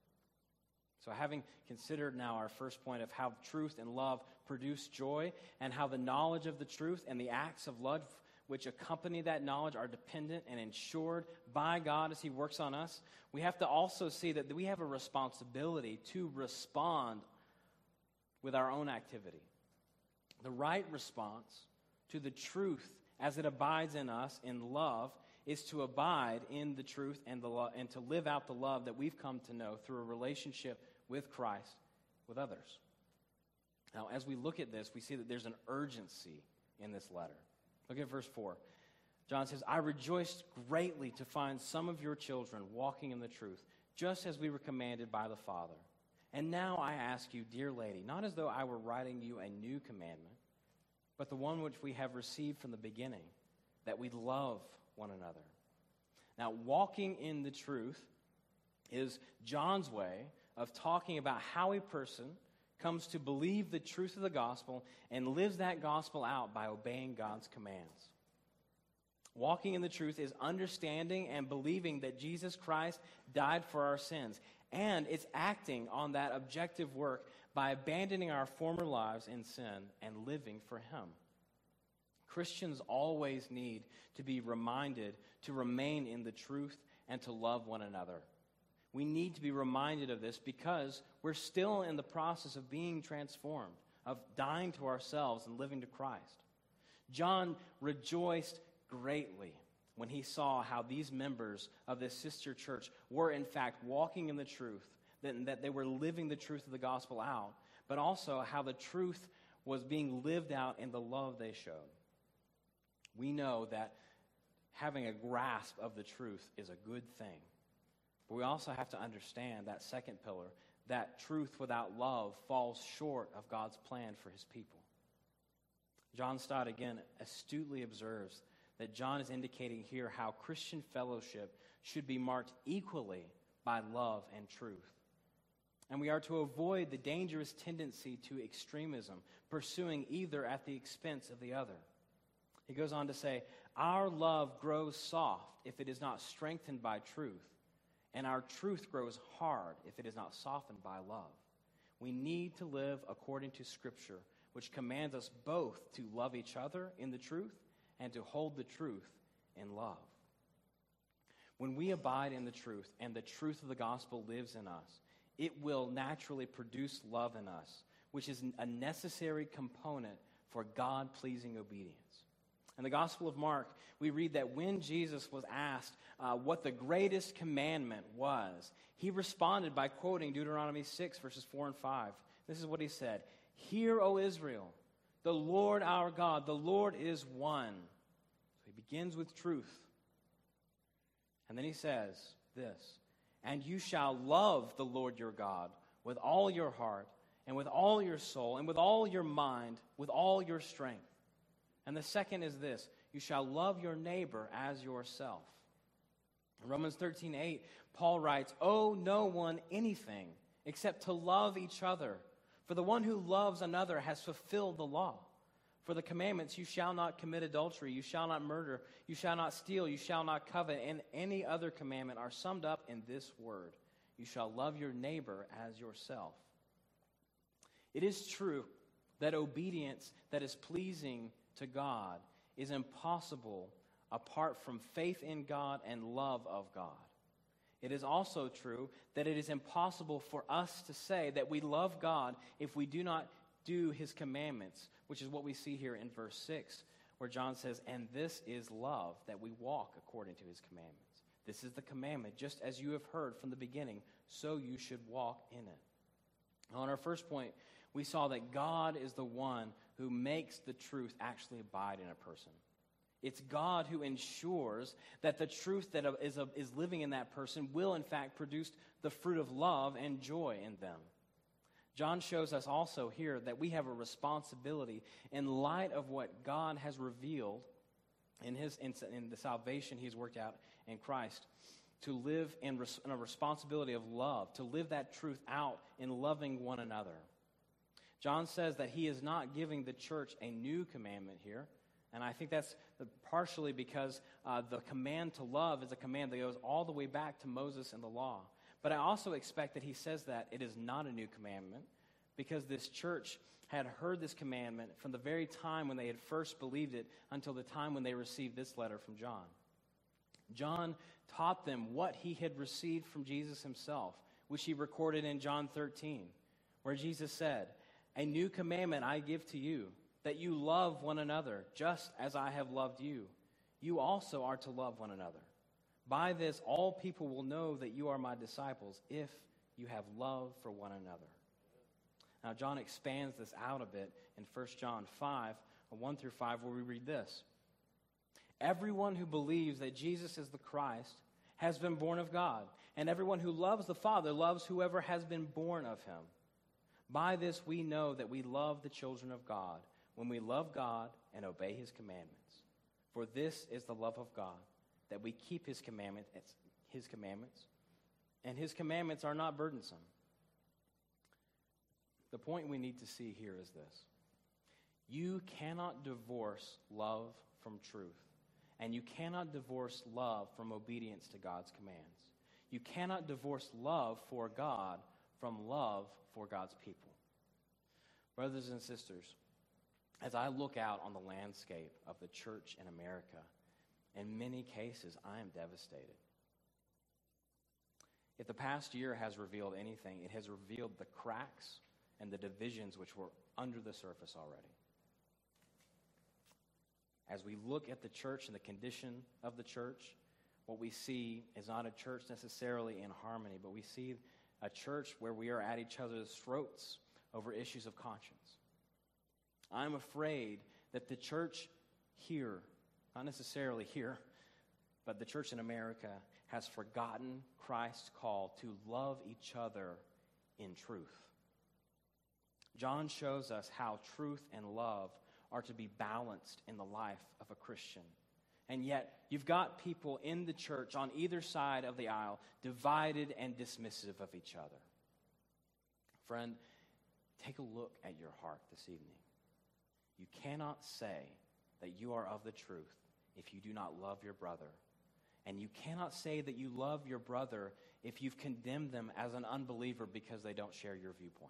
So having considered now our first point of how truth and love produce joy, and how the knowledge of the truth and the acts of love which accompany that knowledge are dependent and ensured by God as He works on us, we have to also see that we have a responsibility to respond with our own activity. The right response to the truth as it abides in us in love is to abide in the truth and to live out the love that we've come to know through a relationship with Christ, with others. Now, as we look at this, we see that there's an urgency in this letter. Look at verse 4. John says, I rejoiced greatly to find some of your children walking in the truth, just as we were commanded by the Father. And now I ask you, dear lady, not as though I were writing you a new commandment, but the one which we have received from the beginning, that we love one another. Now, walking in the truth is John's way of talking about how a person comes to believe the truth of the gospel and lives that gospel out by obeying God's commands. Walking in the truth is understanding and believing that Jesus Christ died for our sins, and it's acting on that objective work by abandoning our former lives in sin and living for Him. Christians always need to be reminded to remain in the truth and to love one another. We need to be reminded of this because we're still in the process of being transformed, of dying to ourselves and living to Christ. John rejoiced greatly when he saw how these members of this sister church were in fact walking in the truth, that they were living the truth of the gospel out, but also how the truth was being lived out in the love they showed. We know that having a grasp of the truth is a good thing. But we also have to understand that second pillar, that truth without love falls short of God's plan for his people. John Stott again astutely observes that John is indicating here how Christian fellowship should be marked equally by love and truth. And we are to avoid the dangerous tendency to extremism, pursuing either at the expense of the other. He goes on to say, our love grows soft if it is not strengthened by truth, and our truth grows hard if it is not softened by love. We need to live according to Scripture, which commands us both to love each other in the truth and to hold the truth in love. When we abide in the truth and the truth of the gospel lives in us, it will naturally produce love in us, which is a necessary component for God-pleasing obedience. In the Gospel of Mark, we read that when Jesus was asked what the greatest commandment was, he responded by quoting Deuteronomy 6, verses 4 and 5. This is what he said, "Hear, O Israel, the Lord our God, the Lord is one." So he begins with truth. And then he says this, "And you shall love the Lord your God with all your heart and with all your soul and with all your mind, with all your strength." And the second is this, "You shall love your neighbor as yourself." In Romans 13:8, Paul writes, "Owe no one anything except to love each other. For the one who loves another has fulfilled the law. For the commandments, you shall not commit adultery, you shall not murder, you shall not steal, you shall not covet, and any other commandment are summed up in this word, you shall love your neighbor as yourself." It is true that obedience that is pleasing to God is impossible apart from faith in God and love of God. It is also true that it is impossible for us to say that we love God if we do not do his commandments, which is what we see here in verse 6, where John says, "And this is love, that we walk according to his commandments. This is the commandment, just as you have heard from the beginning, so you should walk in it." On our first point, we saw that God is the one who makes the truth actually abide in a person. It's God who ensures that the truth that is living in that person will, in fact, produce the fruit of love and joy in them. John shows us also here that we have a responsibility in light of what God has revealed in the salvation he's worked out in Christ, to live in a responsibility of love, to live that truth out in loving one another. John says that he is not giving the church a new commandment here, and I think that's partially because the command to love is a command that goes all the way back to Moses and the law. But I also expect that he says that it is not a new commandment because this church had heard this commandment from the very time when they had first believed it until the time when they received this letter from John. John taught them what he had received from Jesus himself, which he recorded in John 13, where Jesus said, "A new commandment I give to you, that you love one another, just as I have loved you. You also are to love one another. By this, all people will know that you are my disciples, if you have love for one another." Now, John expands this out a bit in 1 John 5, 1 through 5, where we read this. "Everyone who believes that Jesus is the Christ has been born of God, and everyone who loves the Father loves whoever has been born of him. By this we know that we love the children of God, when we love God and obey his commandments. For this is the love of God, that we keep his commandments, and his commandments are not burdensome." The point we need to see here is this. You cannot divorce love from truth, and you cannot divorce love from obedience to God's commands. You cannot divorce love for God from love for God's people. Brothers and sisters, as I look out on the landscape of the church in America, in many cases, I am devastated. If the past year has revealed anything, it has revealed the cracks and the divisions which were under the surface already. As we look at the church and the condition of the church, what we see is not a church necessarily in harmony, but we see a church where we are at each other's throats over issues of conscience. I'm afraid that the church here, not necessarily here, but the church in America, has forgotten Christ's call to love each other in truth. John shows us how truth and love are to be balanced in the life of a Christian. And yet, you've got people in the church on either side of the aisle, divided and dismissive of each other. Friend, take a look at your heart this evening. You cannot say that you are of the truth if you do not love your brother. And you cannot say that you love your brother if you've condemned them as an unbeliever because they don't share your viewpoint.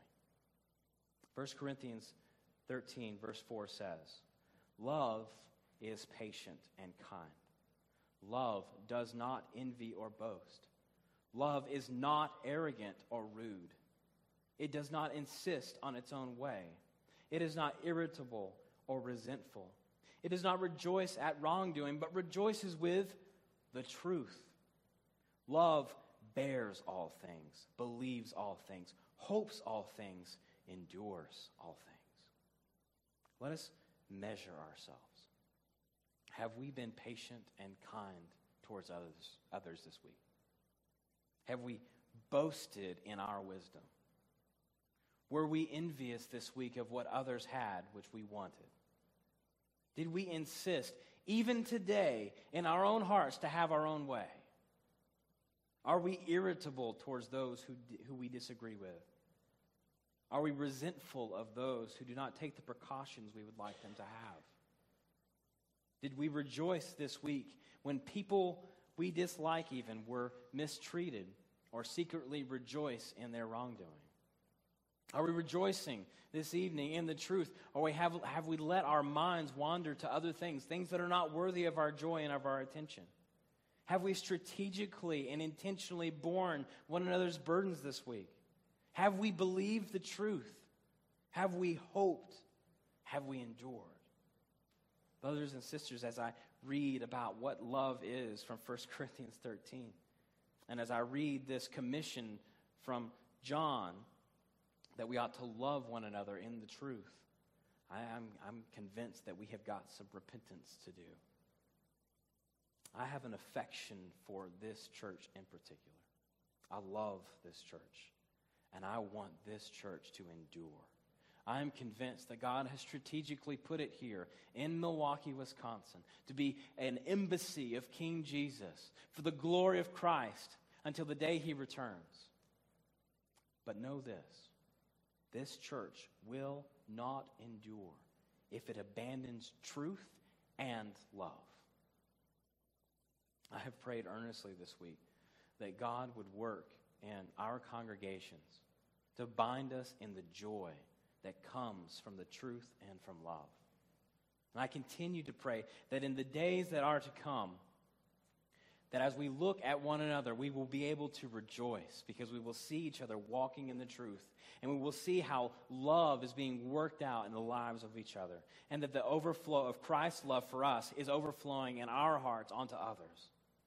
1 Corinthians 13, verse 4 says, "Love is patient and kind. Love does not envy or boast. Love is not arrogant or rude. It does not insist on its own way. It is not irritable or resentful. It does not rejoice at wrongdoing, but rejoices with the truth. Love bears all things, believes all things, hopes all things, endures all things." Let us measure ourselves. Have we been patient and kind towards others this week? Have we boasted in our wisdom? Were we envious this week of what others had, which we wanted? Did we insist, even today, in our own hearts to have our own way? Are we irritable towards those who we disagree with? Are we resentful of those who do not take the precautions we would like them to have? Did we rejoice this week when people we dislike even were mistreated, or secretly rejoice in their wrongdoing? Are we rejoicing this evening in the truth, or have we let our minds wander to other things that are not worthy of our joy and of our attention? Have we strategically and intentionally borne one another's burdens this week? Have we believed the truth? Have we hoped? Have we endured? Brothers and sisters, as I read about what love is from 1 Corinthians 13, and as I read this commission from John that we ought to love one another in the truth, I'm convinced that we have got some repentance to do. I have an affection for this church in particular. I love this church, and I want this church to endure. I am convinced that God has strategically put it here in Milwaukee, Wisconsin, to be an embassy of King Jesus for the glory of Christ until the day he returns. But know this church will not endure if it abandons truth and love. I have prayed earnestly this week that God would work in our congregations to bind us in the joy that comes from the truth and from love. And I continue to pray that in the days that are to come, that as we look at one another, we will be able to rejoice because we will see each other walking in the truth, and we will see how love is being worked out in the lives of each other, and that the overflow of Christ's love for us is overflowing in our hearts onto others.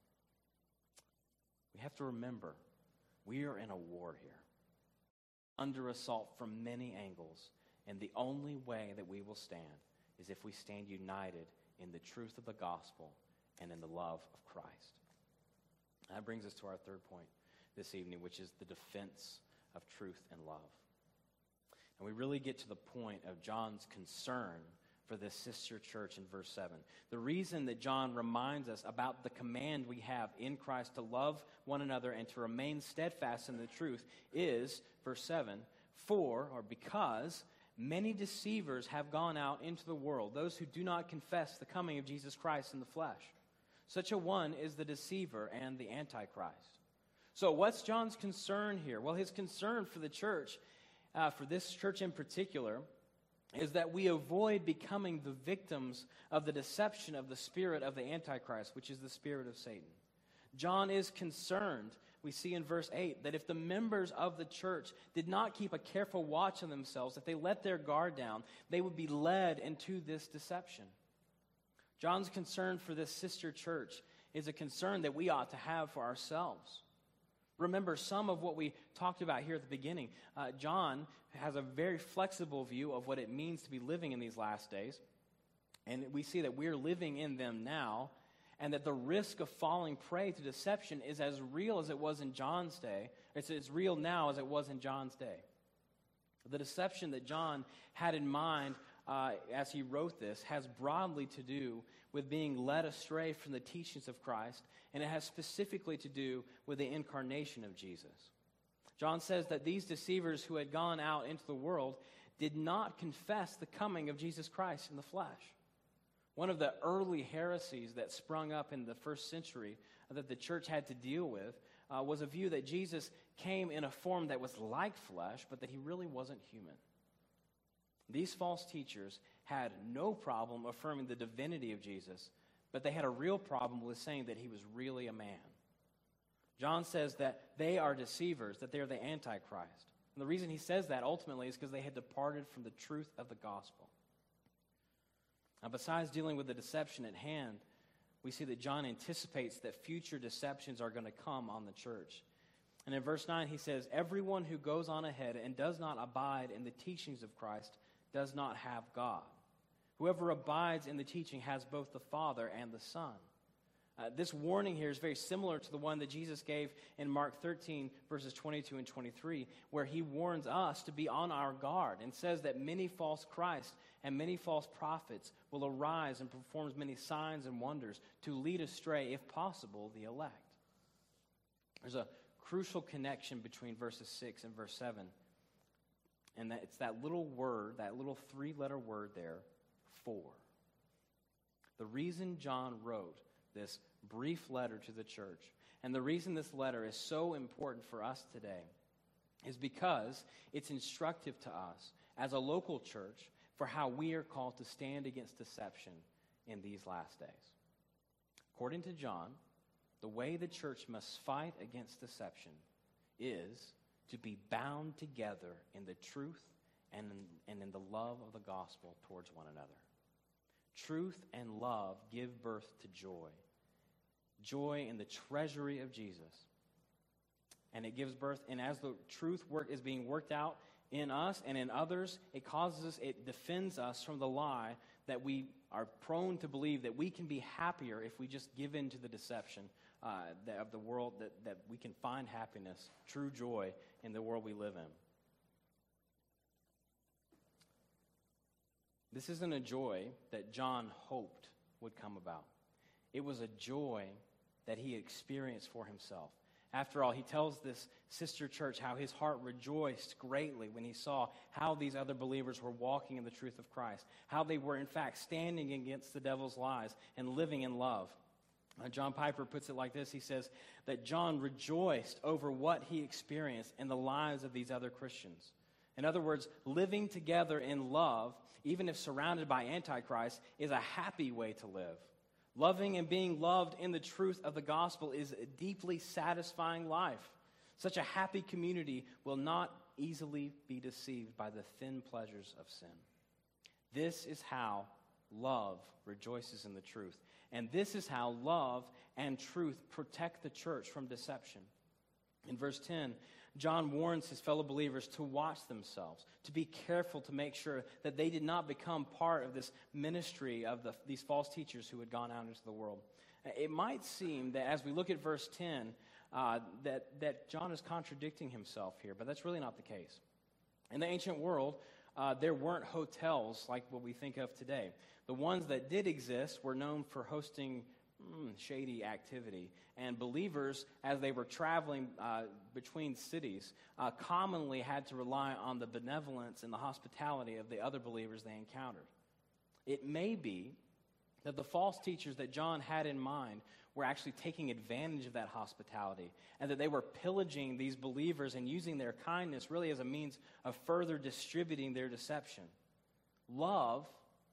We have to remember, we are in a war here, under assault from many angles, and the only way that we will stand is if we stand united in the truth of the gospel and in the love of Christ. That brings us to our third point this evening, which is the defense of truth and love. And we really get to the point of John's concern for this sister church in verse 7. The reason that John reminds us about the command we have in Christ to love one another and to remain steadfast in the truth is, verse 7, because many deceivers have gone out into the world, those who do not confess the coming of Jesus Christ in the flesh. Such a one is the deceiver and the Antichrist. So what's John's concern here? Well, his concern for the church, for this church in particular, is that we avoid becoming the victims of the deception of the spirit of the Antichrist, which is the spirit of Satan. John is concerned, we see in verse 8, that if the members of the church did not keep a careful watch on themselves, if they let their guard down, they would be led into this deception. John's concern for this sister church is a concern that we ought to have for ourselves. Remember some of what we talked about here at the beginning. John has a very flexible view of what it means to be living in these last days. And we see that we're living in them now. and that the risk of falling prey to deception is as real as it was in John's day. It's as real now as it was in John's day. The deception that John had in mind as he wrote this has broadly to do with being led astray from the teachings of Christ, and it has specifically to do with the incarnation of Jesus. John says that these deceivers who had gone out into the world did not confess the coming of Jesus Christ in the flesh. One of the early heresies that sprung up in the first century that the church had to deal with was a view that Jesus came in a form that was like flesh, but that he really wasn't human. These false teachers had no problem affirming the divinity of Jesus, but they had a real problem with saying that he was really a man. John says that they are deceivers, that they are the Antichrist. And the reason he says that ultimately is because they had departed from the truth of the gospel. Now, besides dealing with the deception at hand, we see that John anticipates that future deceptions are going to come on the church. And in verse 9, he says, "Everyone who goes on ahead and does not abide in the teachings of Christ does not have God. Whoever abides in the teaching has both the Father and the Son." This warning here is very similar to the one that Jesus gave in Mark 13, verses 22 and 23, where he warns us to be on our guard and says that many false Christs and many false prophets will arise and perform many signs and wonders to lead astray, if possible, the elect. There's a crucial connection between verses 6 and verse 7, and that it's that little word, that little three-letter word there, for. The reason John wrote this brief letter to the church, and the reason this letter is so important for us today, is because it's instructive to us as a local church for how we are called to stand against deception in these last days. According to John, the way the church must fight against deception is to be bound together in the truth and in the love of the gospel towards one another. Truth and love give birth to joy. Joy in the treasury of Jesus. And it gives birth, and as the truth work is being worked out in us and in others, it defends us from the lie that we are prone to believe that we can be happier if we just give in to the deception of the world, that we can find happiness, true joy in the world we live in. This isn't a joy that John hoped would come about. It was a joy that he experienced for himself. After all, he tells this sister church how his heart rejoiced greatly when he saw how these other believers were walking in the truth of Christ, how they were, in fact, standing against the devil's lies and living in love. John Piper puts it like this. He says that John rejoiced over what he experienced in the lives of these other Christians. In other words, living together in love, even if surrounded by Antichrist, is a happy way to live. Loving and being loved in the truth of the gospel is a deeply satisfying life. Such a happy community will not easily be deceived by the thin pleasures of sin. This is how love rejoices in the truth. And this is how love and truth protect the church from deception. In verse 10, John warns his fellow believers to watch themselves, to be careful to make sure that they did not become part of this ministry of these false teachers who had gone out into the world. It might seem that as we look at verse 10, that John is contradicting himself here, but that's really not the case. In the ancient world, there weren't hotels like what we think of today. The ones that did exist were known for hosting shady activity. And believers, as they were traveling between cities, commonly had to rely on the benevolence and the hospitality of the other believers they encountered. It may be that the false teachers that John had in mind were actually taking advantage of that hospitality, and that they were pillaging these believers and using their kindness really as a means of further distributing their deception. Love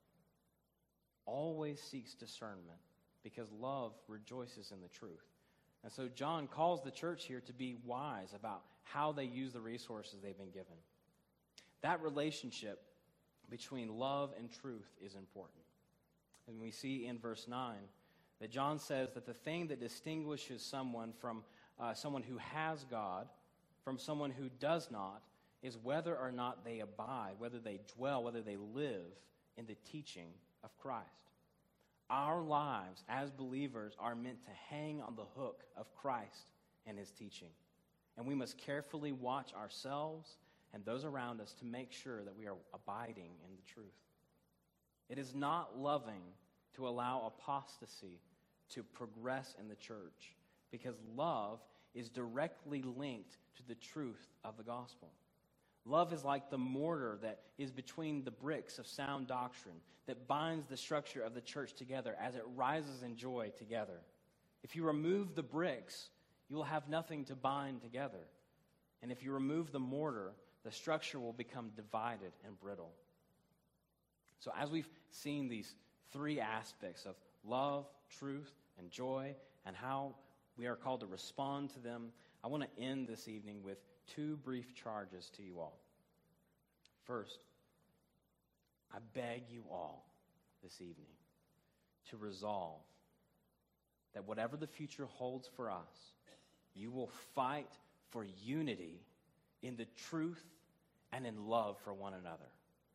always seeks discernment, because love rejoices in the truth. And so John calls the church here to be wise about how they use the resources they've been given. That relationship between love and truth is important. And we see in verse 9 that John says that the thing that distinguishes someone from someone who has God from someone who does not is whether or not they abide, whether they dwell, whether they live in the teaching of Christ. our lives as believers are meant to hang on the hook of Christ and his teaching. And we must carefully watch ourselves and those around us to make sure that we are abiding in the truth. It is not loving to allow apostasy to progress in the church, because love is directly linked to the truth of the gospel. Love is like the mortar that is between the bricks of sound doctrine that binds the structure of the church together as it rises in joy together. If you remove the bricks, you will have nothing to bind together. And if you remove the mortar, the structure will become divided and brittle. So as we've seen these three aspects of love, truth, and joy, and how we are called to respond to them, I want to end this evening with two brief charges to you all. First, I beg you all this evening to resolve that whatever the future holds for us, you will fight for unity in the truth and in love for one another.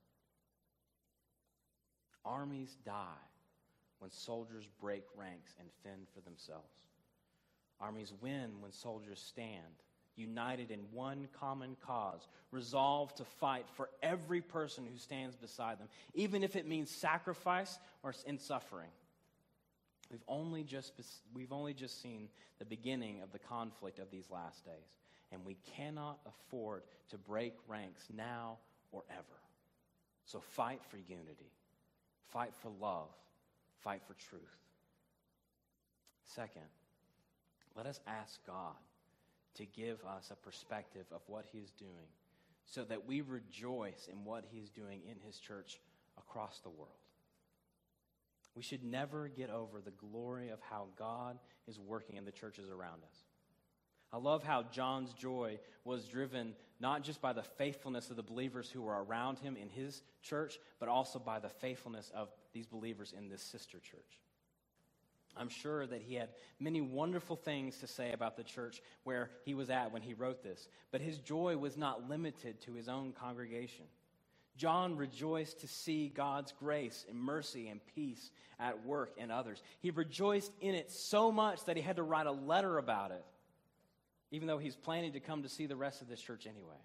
Armies die when soldiers break ranks and fend for themselves. Armies win when soldiers stand, united in one common cause, resolved to fight for every person who stands beside them, even if it means sacrifice or in suffering. We've only just seen the beginning of the conflict of these last days, and we cannot afford to break ranks now or ever. So fight for unity, fight for love, fight for truth. Second, let us ask God to give us a perspective of what he is doing so that we rejoice in what he is doing in his church across the world. We should never get over the glory of how God is working in the churches around us. I love how John's joy was driven not just by the faithfulness of the believers who were around him in his church, but also by the faithfulness of these believers in this sister church. I'm sure that he had many wonderful things to say about the church where he was at when he wrote this, but his joy was not limited to his own congregation. John rejoiced to see God's grace and mercy and peace at work in others. He rejoiced in it so much that he had to write a letter about it, even though he's planning to come to see the rest of this church anyway.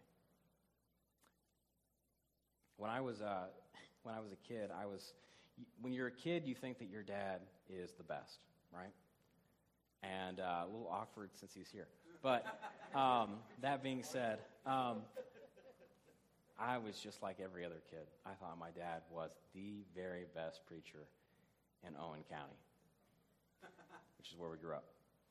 When I was a kid, when you're a kid, you think that your dad is the best, right? And a little awkward since he's here. But that being said, I was just like every other kid. I thought my dad was the very best preacher in Owen County, which is where we grew up.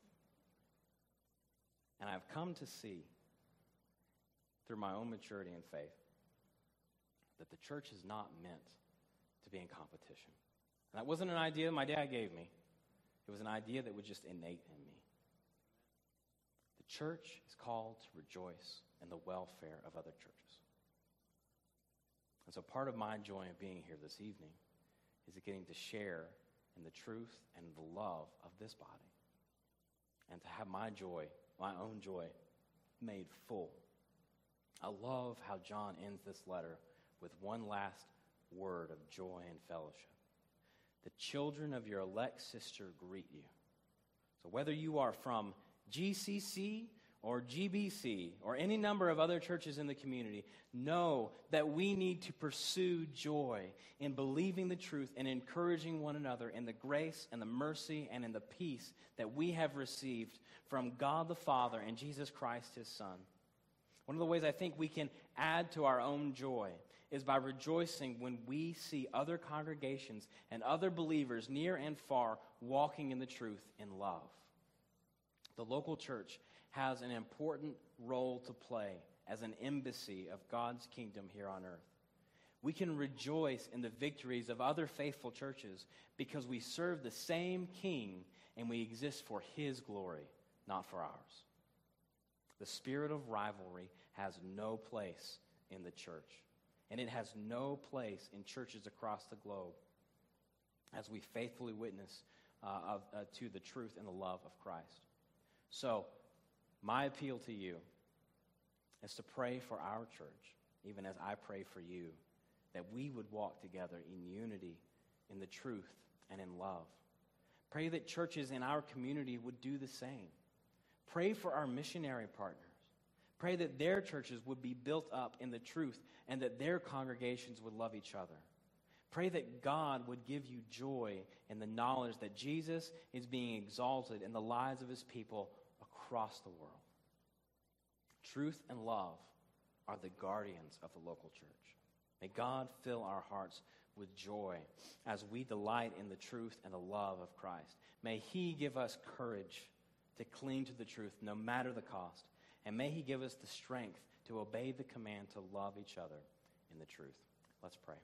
And I've come to see, through my own maturity and faith, that the church is not meant to be in competition. And that wasn't an idea my dad gave me. It was an idea that was just innate in me. The church is called to rejoice in the welfare of other churches. And so part of my joy in being here this evening is getting to share in the truth and the love of this body. And to have my joy, my own joy, made full. I love how John ends this letter with one last word of joy and fellowship. The children of your elect sister greet you. So whether you are from GCC or GBC or any number of other churches in the community, know that we need to pursue joy in believing the truth and encouraging one another in the grace and the mercy and in the peace that we have received from God the Father and Jesus Christ, his Son. One of the ways I think we can add to our own joy is by rejoicing when we see other congregations and other believers near and far walking in the truth in love. The local church has an important role to play as an embassy of God's kingdom here on earth. We can rejoice in the victories of other faithful churches because we serve the same King and we exist for his glory, not for ours. The spirit of rivalry has no place in the church, and it has no place in churches across the globe as we faithfully witness to the truth and the love of Christ. So, my appeal to you is to pray for our church, even as I pray for you, that we would walk together in unity, in the truth, and in love. Pray that churches in our community would do the same. Pray for our missionary partners. Pray that their churches would be built up in the truth and that their congregations would love each other. Pray that God would give you joy in the knowledge that Jesus is being exalted in the lives of his people across the world. Truth and love are the guardians of the local church. May God fill our hearts with joy as we delight in the truth and the love of Christ. May he give us courage to cling to the truth no matter the cost. And may he give us the strength to obey the command to love each other in the truth. Let's pray.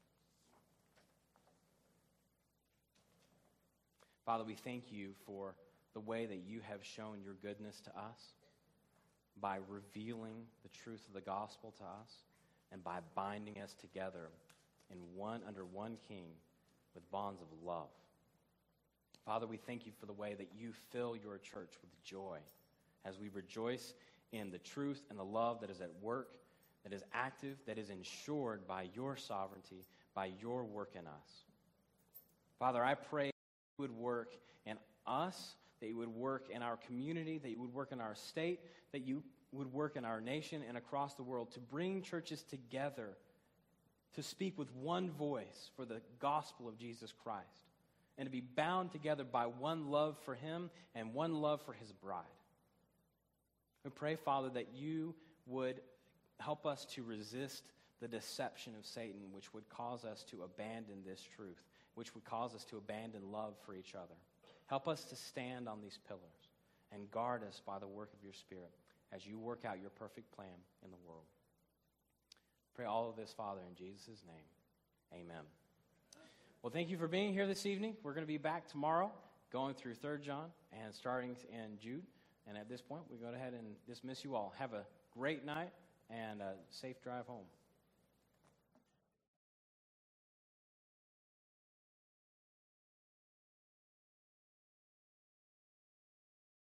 Father, we thank you for the way that you have shown your goodness to us by revealing the truth of the gospel to us and by binding us together under one King with bonds of love. Father, we thank you for the way that you fill your church with joy as we rejoice in the truth and the love that is at work, that is active, that is ensured by your sovereignty, by your work in us. Father, I pray that you would work in us, that you would work in our community, that you would work in our state, that you would work in our nation and across the world to bring churches together to speak with one voice for the gospel of Jesus Christ and to be bound together by one love for him and one love for his bride. We pray, Father, that you would help us to resist the deception of Satan, which would cause us to abandon this truth, which would cause us to abandon love for each other. Help us to stand on these pillars and guard us by the work of your Spirit as you work out your perfect plan in the world. Pray all of this, Father, in Jesus' name. Amen. Well, thank you for being here this evening. We're going to be back tomorrow going through 3 John and starting in Jude. And at this point, we go ahead and dismiss you all. Have a great night and a safe drive home.